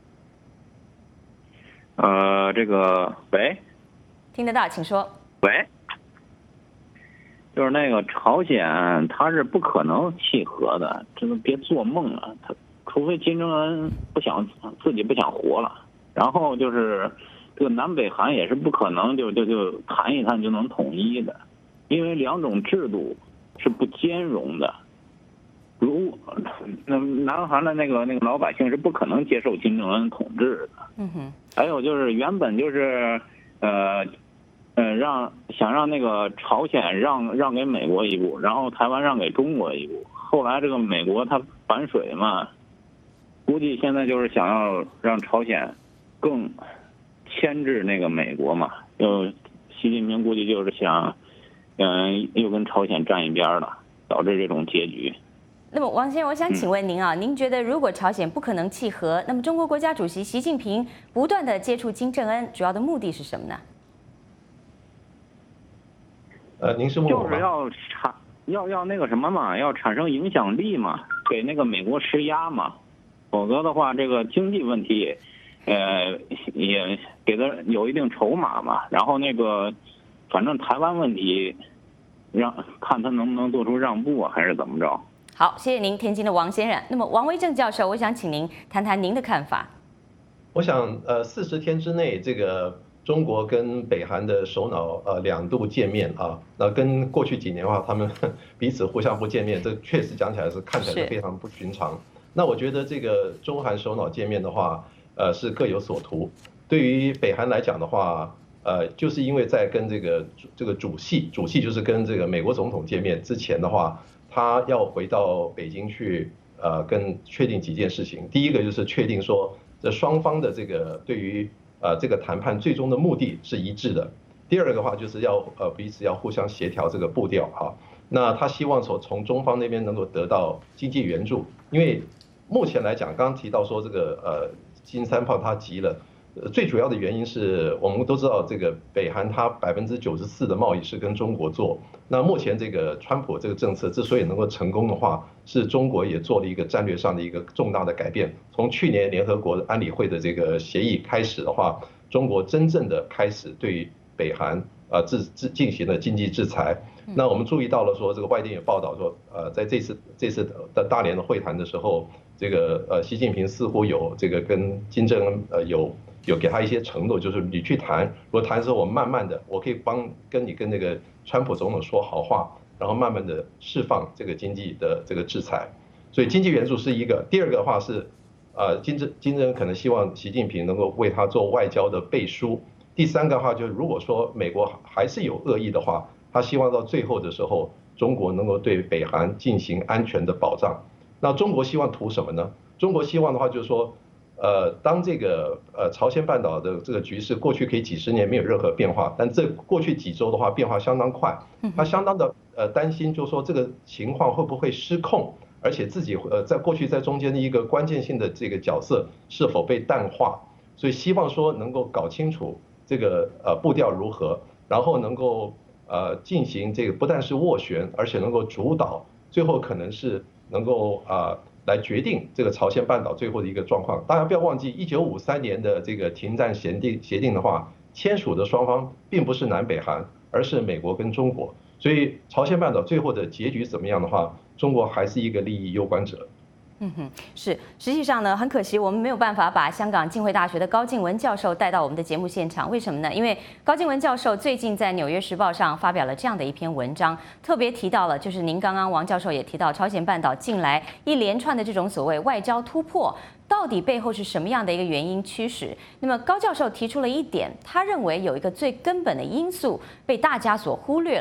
呃，这个喂， 听得到，请说。 喂，就是那个朝鲜，他是不可能契合的，这个别做梦了。他除非金正恩不想自己不想活了，然后就是这个南北韩也是不可能就就就谈一谈就能统一的，因为两种制度是不兼容的。如那南韩的那个那个老百姓是不可能接受金正恩统治的。 嗯哼。 还有就是原本就是呃呃让想让那个朝鲜让让给美国一步，然后台湾让给中国一步，后来这个美国他反水嘛，估计现在就是想要让朝鲜更牵制那个美国嘛，又习近平估计就是想嗯又跟朝鲜站一边了，导致这种结局。 那么王先生，我想请问您啊，嗯、您觉得如果朝鲜不可能契合，那么中国国家主席习近平不断的接触金正恩，主要的目的是什么呢？ 呃，您是问我吗？ 就是要产要要那个什么嘛，要产生影响力嘛，给那个美国施压嘛，否则的话，这个经济问题，呃，也给他有一定筹码嘛。然后那个，反正台湾问题，让看他能不能做出让步啊，还是怎么着？ 好，谢谢您，天津的王先生。那么王维正教授，我想请您谈谈您的看法。 我想，呃，四十天之内，这个中国跟北韩的首脑呃两度见面啊，那跟过去几年的话，他们彼此互相不见面，这确实讲起来是看起来是非常不寻常。那我觉得这个中韩首脑见面的话，呃，是各有所图。对于北韩来讲的话，呃，就是因为在跟这个这个主戏，主戏就是跟这个美国总统见面之前的话，他要回到北京去，呃，跟确定几件事情。第一个就是确定说，这双方的这个对于呃这个谈判最终的目的是一致的。第二个的话就是要呃彼此要互相协调这个步调哈。那他希望说从中方那边能够得到经济援助，因为目前来讲，刚刚提到说这个呃金三炮它急了。最主要的原因是我们都知道，这个北韩它百分之九十四的贸易是跟中国做。那目前这个川普这个政策之所以能够成功的话，是中国也做了一个战略上的一个重大的改变。从去年联合国安理会的这个协议开始的话，中国真正的开始对北韩呃制制进行了经济制裁。那我们注意到了说，这个外电也报道说，呃，在这次这次的大连的会谈的时候，这个呃习近平似乎有这个跟金正恩呃有。有给他一些承诺，就是你去谈，如果谈的时候我慢慢的，我可以帮跟你跟那个川普总统说好话，然后慢慢的释放这个经济的这个制裁。所以经济援助是一个，第二个的话是，呃，金正金正恩可能希望习近平能够为他做外交的背书。第三个的话就是，如果说美国还是有恶意的话，他希望到最后的时候，中国能够对北韩进行安全的保障。那中国希望图什么呢？中国希望的话就是说。呃，当这个呃朝鲜半岛的这个局势过去可以几十年没有任何变化，但这过去几周的话变化相当快，他相当的呃担心，就是说这个情况会不会失控，而且自己呃在过去在中间的一个关键性的这个角色是否被淡化，所以希望说能够搞清楚这个呃步调如何，然后能够呃进行这个不但是斡旋，而且能够主导，最后可能是能够啊。呃来决定这个朝鲜半岛最后的一个状况。大家不要忘记，一九五三年的这个停战协定协定的话，签署的双方并不是南北韩，而是美国跟中国。所以朝鲜半岛最后的结局怎么样的话，中国还是一个利益攸关者。 嗯哼，是，实际上呢，很可惜，我们没有办法把香港浸会大学的高静文教授带到我们的节目现场。为什么呢？因为高静文教授最近在《纽约时报》上发表了这样的一篇文章，特别提到了，就是您刚刚王教授也提到，朝鲜半岛近来一连串的这种所谓外交突破，到底背后是什么样的一个原因驱使？那么高教授提出了一点，他认为有一个最根本的因素被大家所忽略了。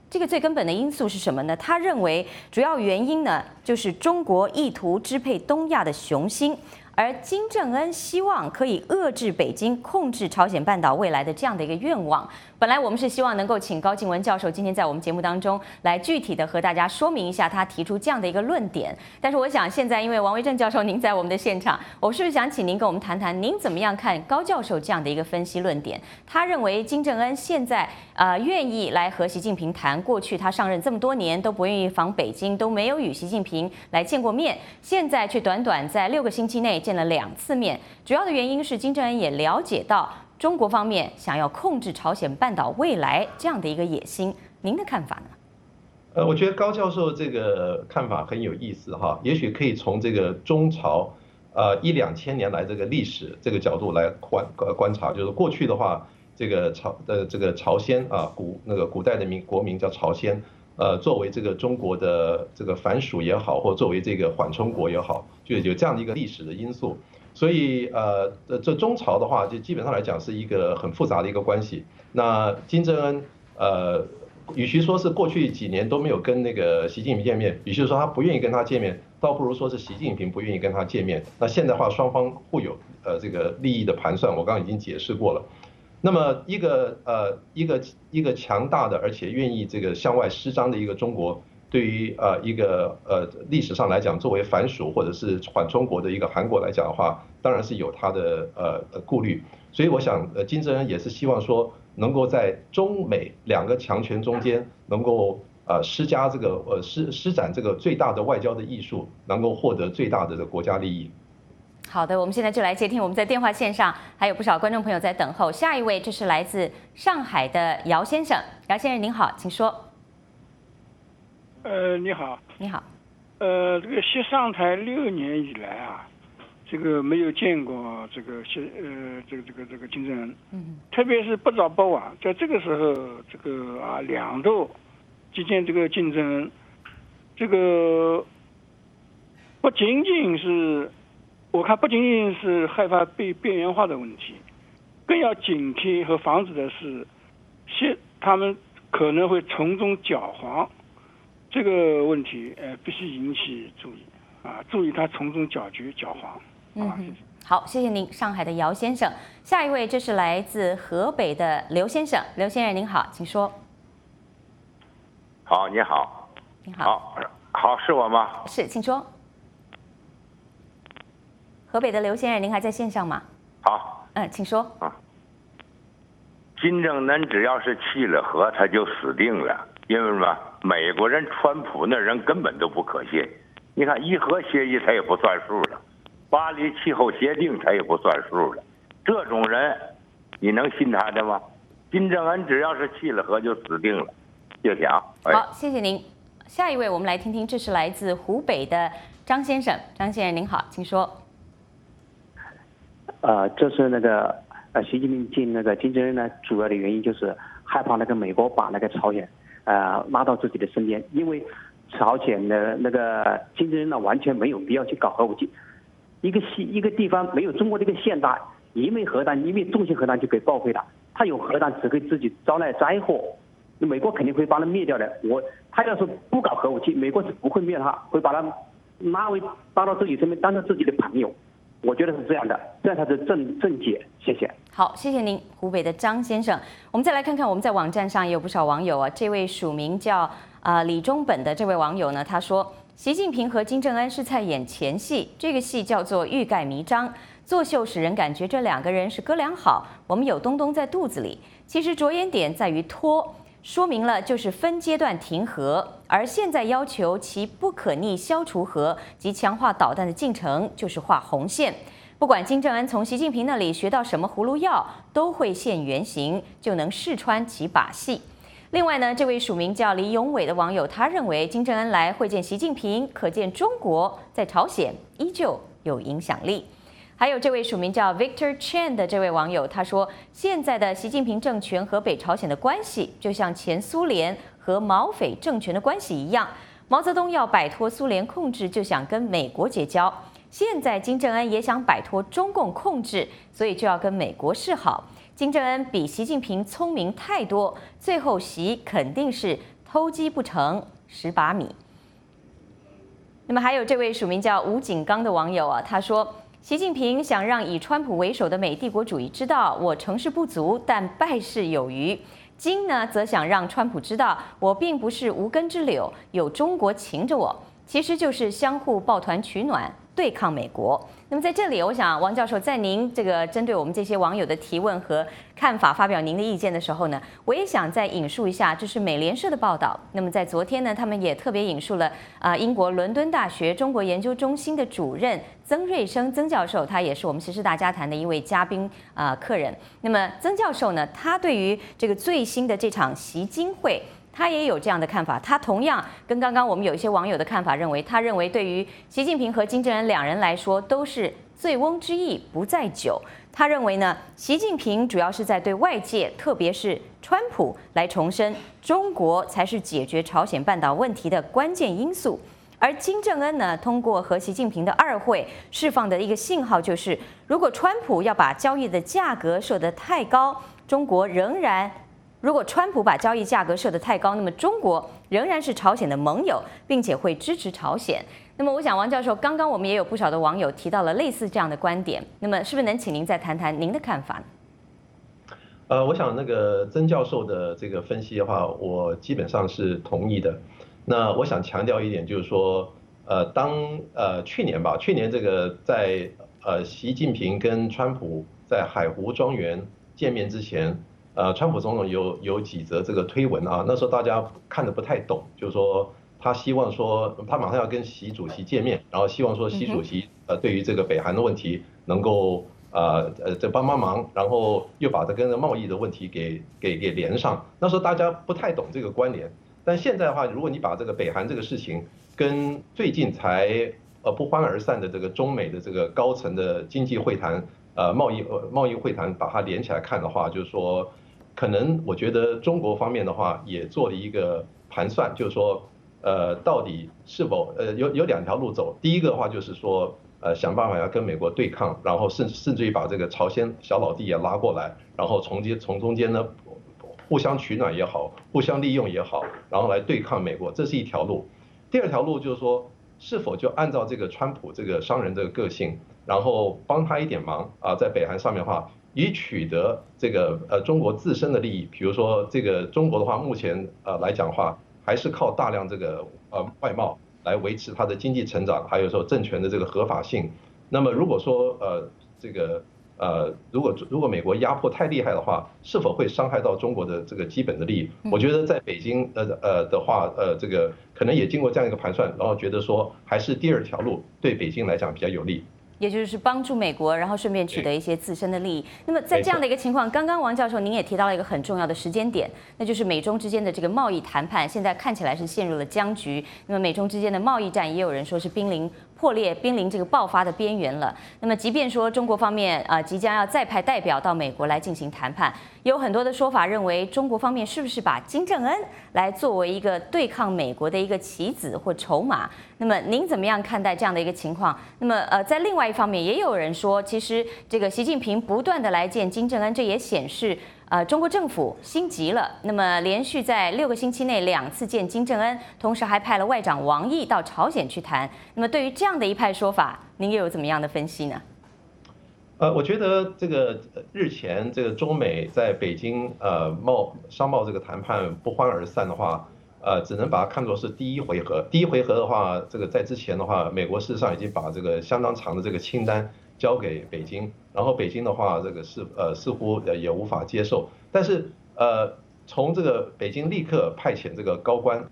这个最根本的因素是什么呢？他认为主要原因呢，就是中国意图支配东亚的雄心。而金正恩希望可以遏制北京控制朝鲜半岛未来的这样的一个愿望。本来我们是希望能够请高静文教授今天在我们节目当中来具体的和大家说明一下他提出这样的一个论点。但是我想现在因为王维正教授您在我们的现场，我是不是想请您跟我们谈谈您怎么样看高教授这样的一个分析论点？他认为金正恩现在呃愿意来和习近平谈，过去他上任这么多年都不愿意访北京，都没有与习近平来见过面，现在却短短在六个星期内见了两次面，主要的原因是金正恩也了解到中国方面想要控制朝鲜半岛未来这样的一个野心，您的看法呢？ 呃，我觉得高教授这个看法很有意思哈，也许可以从这个中朝呃一两千年来这个历史这个角度来观观察，就是过去的话，这个朝呃这个朝鲜啊古那个古代的名国名叫朝鲜。呃，作为这个中国的这个藩属也好，或作为这个缓冲国也好，就有这样的一个历史的因素。所以呃，这中朝的话，就基本上来讲是一个很复杂的一个关系。那金正恩呃，与其说是过去几年都没有跟那个习近平见面，与其说他不愿意跟他见面，倒不如说是习近平不愿意跟他见面。那现在的话，双方互有呃这个利益的盘算，我刚刚已经解释过了。那么一个呃一个一个强大的而且愿意这个向外施张的一个中国，对于呃一个呃历史上来讲，作为藩属或者是缓冲国的一个韩国来讲的话，当然是有它的呃顾虑。所以我想，呃金正恩也是希望说，能够在中美两个强权中间，能够呃施加这个呃施施展这个最大的外交的艺术，能够获得最大的国家利益。 好的，我们现在就来接听，我们在电话线上还有不少观众朋友在等候。下一位，这是来自上海的姚先生，姚先生您好，请说。 呃，你好。 你好。 呃，这个习上台六年以来啊，这个没有见过这个习呃这个这个这个金正恩，嗯，特别是不早不晚，在这个时候，这个啊两度接见这个金正恩，这个不仅仅是。我看不仅仅是害怕被边缘化的问题，更要警惕和防止的是，现他们可能会从中搅黄，这个问题呃必须引起注意啊，注意他从中搅局搅黄。 嗯哼，好，谢谢您，上海的姚先生。下一位，这是来自河北的刘先生，刘先生您好，请说。 好，你好。 你好。 好，好，是我吗？ 是，请说。河北的刘先生，您还在线上吗？ 好， 嗯，请说。 啊，金正恩只要是弃了核，他就死定了，因为什么？美国人川普那人根本都不可信。你看伊核协议他也不算数了，巴黎气候协定他也不算数了，这种人你能信他的吗？金正恩只要是弃了核就死定了，就这样。 好，谢谢您。下一位，我们来听听，这是来自湖北的张先生，张先生您好，请说。 呃，这是那个呃，习近平进那个金正恩呢，主要的原因就是害怕那个美国把那个朝鲜呃拉到自己的身边，因为朝鲜的那个金正恩呢完全没有必要去搞核武器，一个西一个地方没有中国这个县大，一枚核弹一枚重型核弹就可以报废它，它有核弹只会自己招来灾祸，那美国肯定会把它灭掉的。我他要是不搞核武器，美国是不会灭它，会把它拉为拉到自己身边，当成自己的朋友。我觉得是这样的，这样才是正正解。谢谢。 好，谢谢您，湖北的张先生。我们再来看看，我们在网站上也有不少网友啊。这位署名叫呃李中本的这位网友呢，他说，习近平和金正恩是在演前戏，这个戏叫做欲盖弥彰，作秀使人感觉这两个人是哥俩好，我们有东东在肚子里。其实着眼点在于拖。说明了就是分阶段停核，而现在要求其不可逆消除核及强化导弹的进程，就是画红线。不管金正恩从习近平那里学到什么葫芦药，都会现原形，就能试穿其把戏。另外呢，这位署名叫李永伟的网友，他认为金正恩来会见习近平，可见中国在朝鲜依旧有影响力。还有这位署名叫 Victor Chen 的这位网友，他说，现在的习近平政权和北朝鲜的关系，就像前苏联和毛匪政权的关系一样。毛泽东要摆脱苏联控制，就想跟美国结交；现在金正恩也想摆脱中共控制，所以就要跟美国示好。金正恩比习近平聪明太多，最后习肯定是偷鸡不成蚀把米。那么还有这位署名叫吴景刚的网友啊，他说。习近平想让以川普为首的美帝国主义知道我成事不足，但败事有余。金呢，则想让川普知道我并不是无根之柳，有中国擒着我，其实就是相互抱团取暖，对抗美国。那么在这里，我想王教授在您这个针对我们这些网友的提问和看法发表您的意见的时候呢，我也想再引述一下，这是美联社的报道。那么在昨天呢，他们也特别引述了啊、呃、英国伦敦大学中国研究中心的主任曾瑞生曾教授，他也是我们时事大家谈的一位嘉宾啊、呃、客人。那么曾教授呢，他对于这个最新的这场习金会。他也有这样的看法，他同样跟刚刚我们有一些网友的看法认为，他认为对于习近平和金正恩两人来说都是醉翁之意不在酒。他认为呢，习近平主要是在对外界，特别是川普来重申中国才是解决朝鲜半岛问题的关键因素，而金正恩呢，通过和习近平的二会释放的一个信号就是，如果川普要把交易的价格设得太高，中国仍然。如果川普把交易价格设得太高，那么中国仍然是朝鲜的盟友，并且会支持朝鲜。那么，我想王教授，刚刚我们也有不少的网友提到了类似这样的观点，那么是不是能请您再谈谈您的看法？ 呃，我想那个曾教授的这个分析的话，我基本上是同意的。那我想强调一点，就是说，呃，当呃去年吧，去年这个在呃习近平跟川普在海湖庄园见面之前。呃，川普总统有有几则这个推文啊，那时候大家看得不太懂，就是说他希望说他马上要跟习主席见面，然后希望说习主席呃对于这个北韩的问题能够呃呃这帮帮忙，然后又把这跟贸易的问题给给给连上。那时候大家不太懂这个关联，但现在的话，如果你把这个北韩这个事情跟最近才呃不欢而散的这个中美的这个高层的经济会谈呃贸易呃贸易会谈把它连起来看的话，就是说。可能我觉得中国方面的话也做了一个盘算，就是说，呃，到底是否呃有有两条路走。第一个的话就是说，呃，想办法要跟美国对抗，然后甚甚至于把这个朝鲜小老弟也拉过来，然后从间从中间呢互相取暖也好，互相利用也好，然后来对抗美国，这是一条路。第二条路就是说，是否就按照这个川普这个商人这个个性，然后帮他一点忙啊，在北韩上面的话。以取得这个呃中国自身的利益，比如说这个中国的话，目前呃来讲的话，还是靠大量这个呃外贸来维持它的经济成长，还有说政权的这个合法性。那么如果说呃这个呃如果如果美国压迫太厉害的话，是否会伤害到中国的这个基本的利益？我觉得在北京呃呃的话呃这个可能也经过这样一个盘算，然后觉得说还是第二条路对北京来讲比较有利。 也就是帮助美国，然后顺便取得一些自身的利益。那么在这样的一个情况，刚刚王教授您也提到了一个很重要的时间点，那就是美中之间的这个贸易谈判，现在看起来是陷入了僵局。那么美中之间的贸易战，也有人说是濒临破裂、濒临这个爆发的边缘了。那么即便说中国方面啊、呃、即将要再派代表到美国来进行谈判，有很多的说法认为中国方面是不是把金正恩来作为一个对抗美国的一个棋子或筹码？那么您怎么样看待这样的一个情况？那么呃，在另外一方面，也有人说，其实这个习近平不断的来见金正恩，这也显示呃中国政府心急了。那么连续在六个星期内两次见金正恩，同时还派了外长王毅到朝鲜去谈。那么对于这样的一派说法，您又有怎么样的分析呢？ 呃，我觉得这个日前这个中美在北京呃贸商贸这个谈判不欢而散的话。呃，只能把它看作是第一回合。第一回合的话，这个在之前的话，美国事实上已经把这个相当长的这个清单交给北京，然后北京的话，这个是呃似乎也无法接受。但是呃，从这个北京立刻派遣这个高官。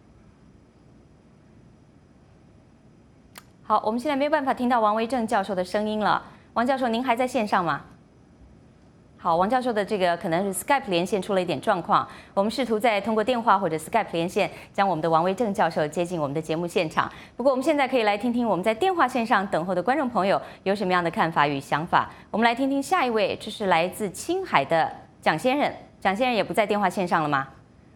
好，我们现在没有办法听到王维正教授的声音了。王教授，您还在线上吗？好，王教授的这个可能是 Skype 连线出了一点状况，我们试图再通过电话或者 Skype 连线，将我们的王维正教授接进我们的节目现场。不过我们现在可以来听听我们在电话线上等候的观众朋友有什么样的看法与想法。我们来听听下一位，这是来自青海的蒋先生。蒋先生也不在电话线上了吗？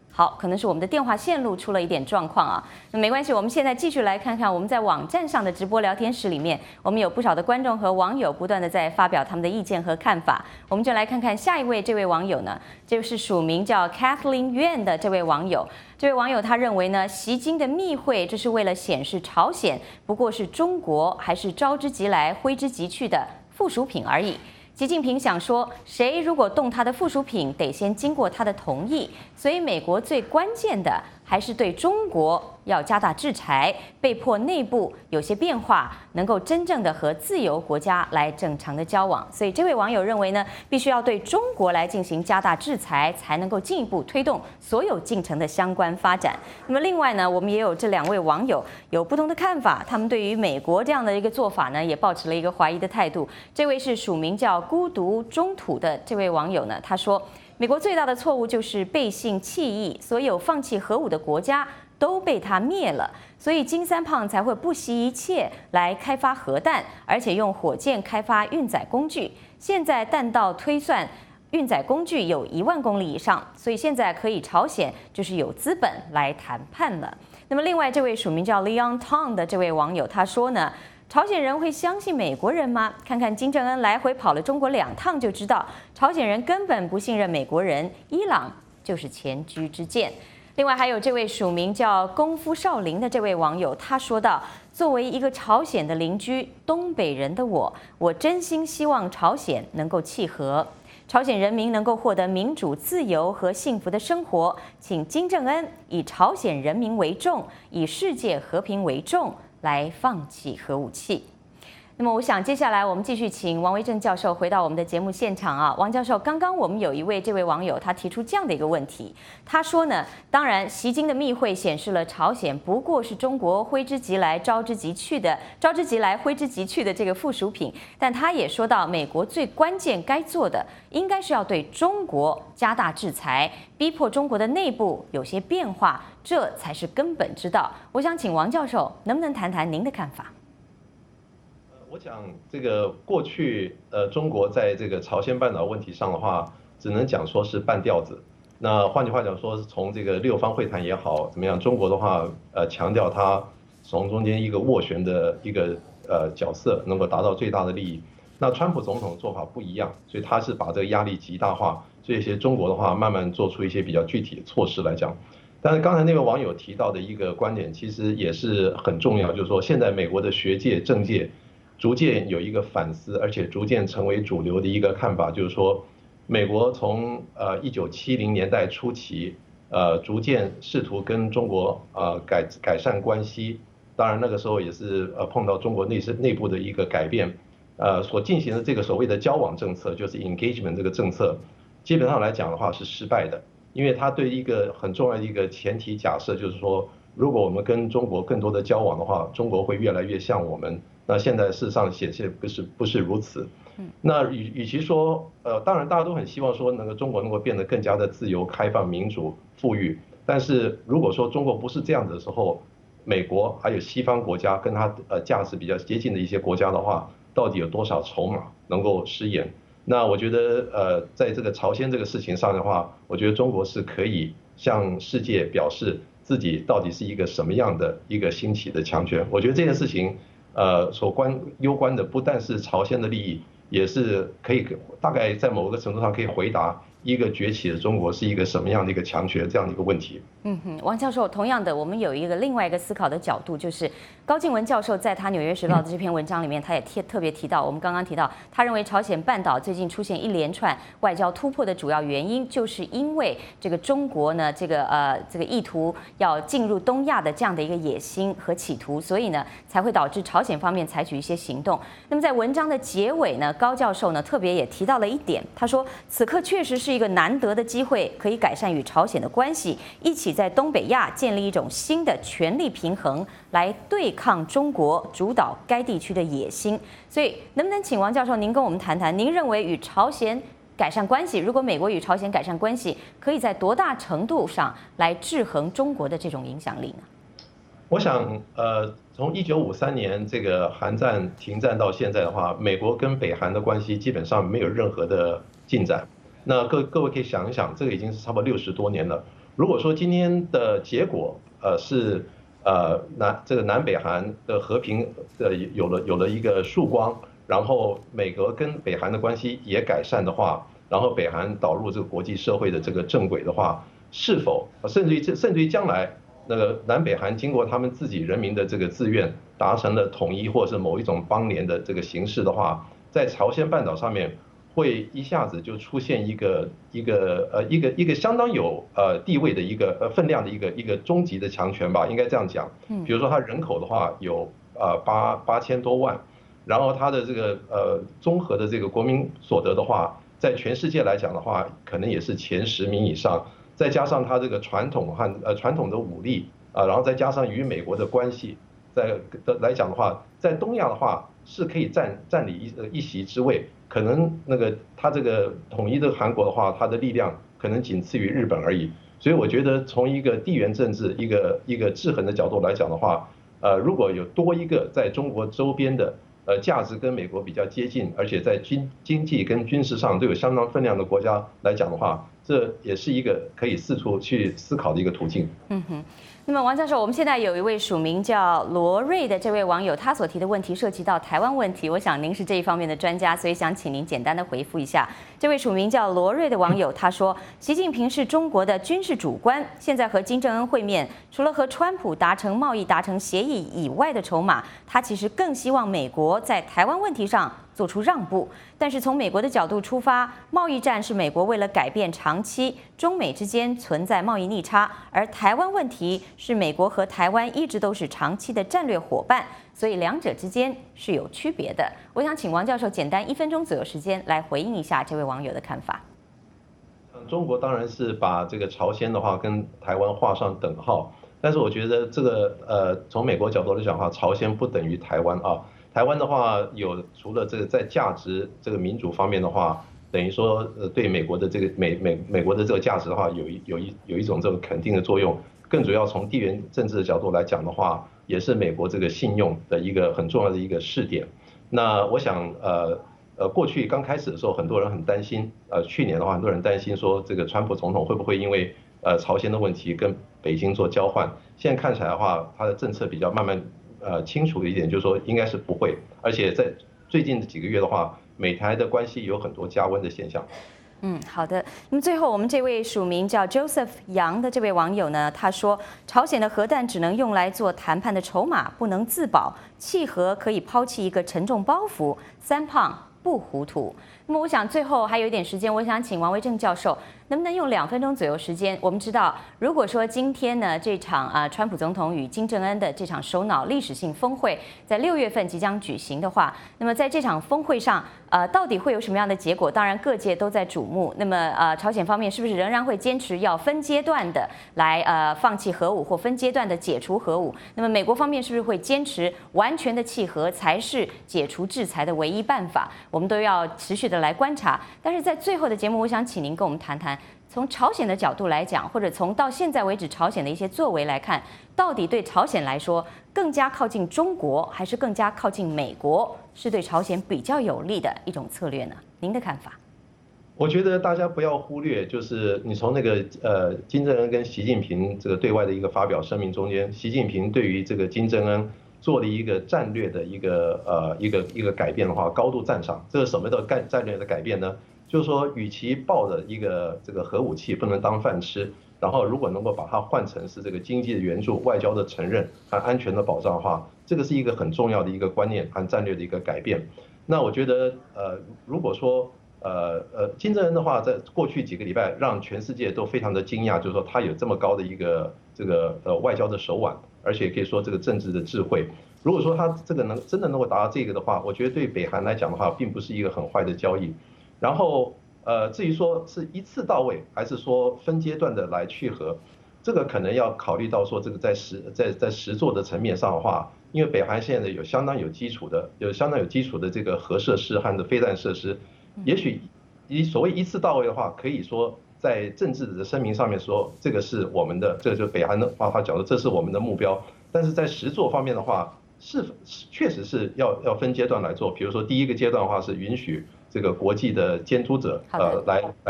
好，可能是我们的电话线路出了一点状况啊，那没关系，我们现在继续来看看我们在网站上的直播聊天室里面，我们有不少的观众和网友不断的在发表他们的意见和看法，我们就来看看下一位这位网友呢，就是署名叫 Kathleen Yuan 的这位网友。这位网友他认为呢，习经的密会这是为了显示朝鲜不过是中国还是招之即来挥之即去的附属品而已。习近平想说，谁如果动他的附属品，得先经过他的同意。所以，美国最关键的还是对中国要加大制裁，被迫内部有些变化，能够真正的和自由国家来正常的交往。所以，这位网友认为呢，必须要对中国来进行加大制裁，才能够进一步推动所有进程的相关发展。那么，另外呢，我们也有这两位网友有不同的看法，他们对于美国这样的一个做法呢，也抱持了一个怀疑的态度。这位是署名叫孤独中土的这位网友呢，他说，美国最大的错误就是背信弃义，所有放弃核武的国家都被他灭了，所以金三胖才会不惜一切来开发核弹，而且用火箭开发运载工具。现在弹道推算运载工具有一万公里以上，所以现在可以朝鲜就是有资本来谈判了。那么另外这位署名叫 Leon Tong 的这位网友他说呢，朝鲜人会相信美国人吗？看看金正恩来回跑了中国两趟就知道，朝鲜人根本不信任美国人，伊朗就是前车之鉴。另外还有这位署名叫功夫少林的这位网友，他说道，作为一个朝鲜的邻居，东北人的我，我真心希望朝鲜能够契合，朝鲜人民能够获得民主、自由和幸福的生活。请金正恩以朝鲜人民为重，以世界和平为重，来放弃核武器。那么我想接下来我们继续请王维正教授回到我们的节目现场啊。王教授，刚刚我们有一位这位网友他提出这样的一个问题，他说呢，当然习经的密会显示了朝鲜不过是中国挥之即来招之即去的招之即来挥之即去的这个附属品，但他也说到，美国最关键该做的应该是要对中国加大制裁，逼迫中国的内部有些变化，这才是根本之道。我想请王教授能不能谈谈您的看法？ 我讲这个过去，呃，中国在这个朝鲜半岛问题上的话，只能讲说是半吊子。那换句话讲说，是从这个六方会谈也好，怎么样，中国的话，呃，强调它从中间一个斡旋的一个呃角色，能够达到最大的利益。那川普总统的做法不一样，所以他是把这个压力极大化，所以一些中国的话，慢慢做出一些比较具体的措施来讲。但是刚才那位网友提到的一个观点，其实也是很重要，就是说现在美国的学界、政界逐渐有一个反思，而且逐渐成为主流的一个看法，就是说，美国从呃一九七零年代初期，呃逐渐试图跟中国呃改改善关系，当然那个时候也是呃碰到中国内内部的一个改变，呃所进行的这个所谓的交往政策，就是 engagement 这个政策，基本上来讲的话是失败的，因为它对一个很重要的一个前提假设就是说，如果我们跟中国更多的交往的话，中国会越来越像我们。那现在事实上显现不是不是如此，那与与其说，呃，当然大家都很希望说，能够中国能够变得更加的自由、开放、民主、富裕。但是如果说中国不是这样子的时候，美国还有西方国家跟它呃价值比较接近的一些国家的话，到底有多少筹码能够施演？那我觉得，呃，在这个朝鲜这个事情上的话，我觉得中国是可以向世界表示自己到底是一个什么样的一个兴起的强权。我觉得这件事情。呃，所关攸关的不但是朝鲜的利益，也是可以大概在某个程度上可以回答一个崛起的中国是一个什么样的一个强权这样的一个问题。 嗯哼，王教授，同样的，我们有一个另外一个思考的角度，就是高静文教授在他《纽约时报》的这篇文章里面，他也特特别提到，我们刚刚提到，他认为朝鲜半岛最近出现一连串外交突破的主要原因，就是因为这个中国呢，这个呃这个意图要进入东亚的这样的一个野心和企图，所以呢才会导致朝鲜方面采取一些行动。那么在文章的结尾呢，高教授呢特别也提到了一点，他说此刻确实是一个难得的机会，可以改善与朝鲜的关系，一起在东北亚建立一种新的权力平衡，来对抗中国主导该地区的野心。所以，能不能请王教授您跟我们谈谈，您认为与朝鲜改善关系，如果美国与朝鲜改善关系，可以在多大程度上来制衡中国的这种影响力呢？ 我想，呃，从一九五三年这个韩战停战到现在的话，美国跟北韩的关系基本上没有任何的进展。那各各位可以想一想，这个已经是差不多六十多年了。 如果说今天的结果呃是呃南这个南北韩的和平的有了有了一个曙光，然后美国跟北韩的关系也改善的话，然后北韩导入这个国际社会的这个正轨的话，是否甚至于甚至于将来那个南北韩经过他们自己人民的这个自愿达成了统一或是某一种邦联的这个形式的话，在朝鲜半岛上面会一下子就出现一个一个呃一个一个相当有呃地位的一个呃分量的一个一个终极的强权吧，应该这样讲。比如说它人口的话有呃八八千多万，然后它的这个呃综合的这个国民所得的话，在全世界来讲的话，可能也是前十名以上。再加上它这个传统和呃传统的武力啊，然后再加上与美国的关系，在来讲的话，在东亚的话是可以占占领一一席之位。可能那个它这个统一的韩国的话，它的力量可能仅次于日本而已。所以我觉得从一个地缘政治一个一个制衡的角度来讲的话，呃，如果有多一个在中国周边的呃价值跟美国比较接近，而且在经经济跟军事上都有相当分量的国家来讲的话，这也是一个可以四处去思考的一个途径。 嗯哼。那么王教授，我们现在有一位署名叫罗瑞的这位网友，他所提的问题涉及到台湾问题，我想您是这一方面的专家，所以想请您简单的回复一下。这位署名叫罗瑞的网友他说，习近平是中国的军事主官，现在和金正恩会面，除了和川普达成贸易达成协议以外的筹码，他其实更希望美国在台湾问题上做出让步。但是从美国的角度出发，贸易战是美国为了改变长期中美之间存在贸易逆差，而台湾问题是美国和台湾一直都是长期的战略伙伴，所以两者之间是有区别的。我想请王教授简单一分钟左右时间来回应一下这位网友的看法。 中国当然是把这个朝鲜的话跟台湾画上等号，但是我觉得这个呃从美国角度来讲的话，朝鲜不等于台湾啊。台湾的话有除了这个在价值这个民主方面的话，等于说呃对美国的这个美美美国的这个价值的话有一有一有一种这种肯定的作用，更主要从地缘政治的角度来讲的话，也是美国这个信用的一个很重要的一个试点。那我想呃呃过去刚开始的时候，很多人很担心，呃去年的话很多人担心说这个川普总统会不会因为呃朝鲜的问题跟北京做交换，现在看起来的话，他的政策比较慢慢。呃，清楚一点就是说，应该是不会，而且在最近的几个月的话，美台的关系有很多加温的现象。 嗯，好的。那么最后，我们这位署名叫 Joseph 杨的这位网友呢，他说，朝鲜的核弹只能用来做谈判的筹码，不能自保；弃核可以抛弃一个沉重包袱，三胖不糊涂。那么我想最后还有一点时间，我想请王维正教授能不能用两分钟左右时间？我们知道，如果说今天呢这场啊川普总统与金正恩的这场首脑历史性峰会在六月份即将举行的话，那么在这场峰会上，呃，到底会有什么样的结果？当然各界都在瞩目。那么呃，朝鲜方面是不是仍然会坚持要分阶段的来呃放弃核武或分阶段的解除核武？那么美国方面是不是会坚持完全的弃核才是解除制裁的唯一办法？我们都要持续的来观察。但是在最后的节目，我想请您跟我们谈谈，从朝鲜的角度来讲，或者从到现在为止朝鲜的一些作为来看，到底对朝鲜来说更加靠近中国，还是更加靠近美国，是对朝鲜比较有利的一种策略呢？您的看法？ 我觉得大家不要忽略，就是你从那个呃金正恩跟习近平这个对外的一个发表声明中间，习近平对于这个金正恩做了一个战略的一个呃一个一个改变的话，高度赞赏。这是什么的战战略的改变呢？就是说，与其抱着一个这个核武器不能当饭吃，然后如果能够把它换成是这个经济的援助、外交的承认和安全的保障的话，这个是一个很重要的一个观念和战略的一个改变。那我觉得，呃，如果说呃呃金正恩的话，在过去几个礼拜让全世界都非常的惊讶，就是说他有这么高的一个这个呃外交的手腕，而且可以说这个政治的智慧。如果说他这个能真的能够达到这个的话，我觉得对北韩来讲的话，并不是一个很坏的交易。然后，呃，至于说是一次到位，还是说分阶段的来去核，这个可能要考虑到说这个在实在在实作的层面上的话，因为北韩现在有相当有基础的，有相当有基础的这个核设施和的飞弹设施，也许以所谓一次到位的话，可以说在政治的声明上面说这个是我们的，这就北韩的话他讲的这是我们的目标，但是在实作方面的话，是确实是要要分阶段来做，比如说第一个阶段的话是允许这个国际的监督者，呃，来来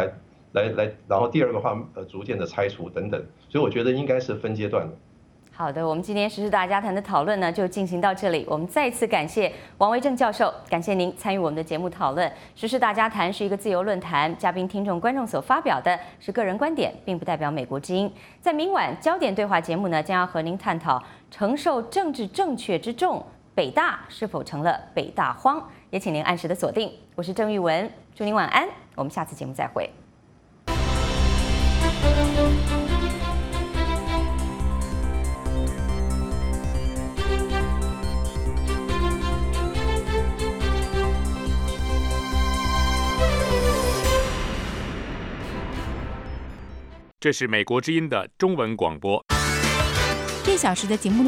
来来，然后第二个话呃逐渐的拆除等等，所以我觉得应该是分阶段的。 好的，我们今天时事大家谈的讨论呢就进行到这里。我们再次感谢王维正教授，感谢您参与我们的节目讨论。时事大家谈是一个自由论坛，嘉宾、听众、观众所发表的是个人观点，并不代表美国之音。在明晚焦点对话节目呢，将要和您探讨承受政治正确之重，北大是否成了北大荒？也请您按时的锁定。我是郑玉文，祝您晚安，我们下次节目再会。 这是美国之音的中文广播。 这小时的节目内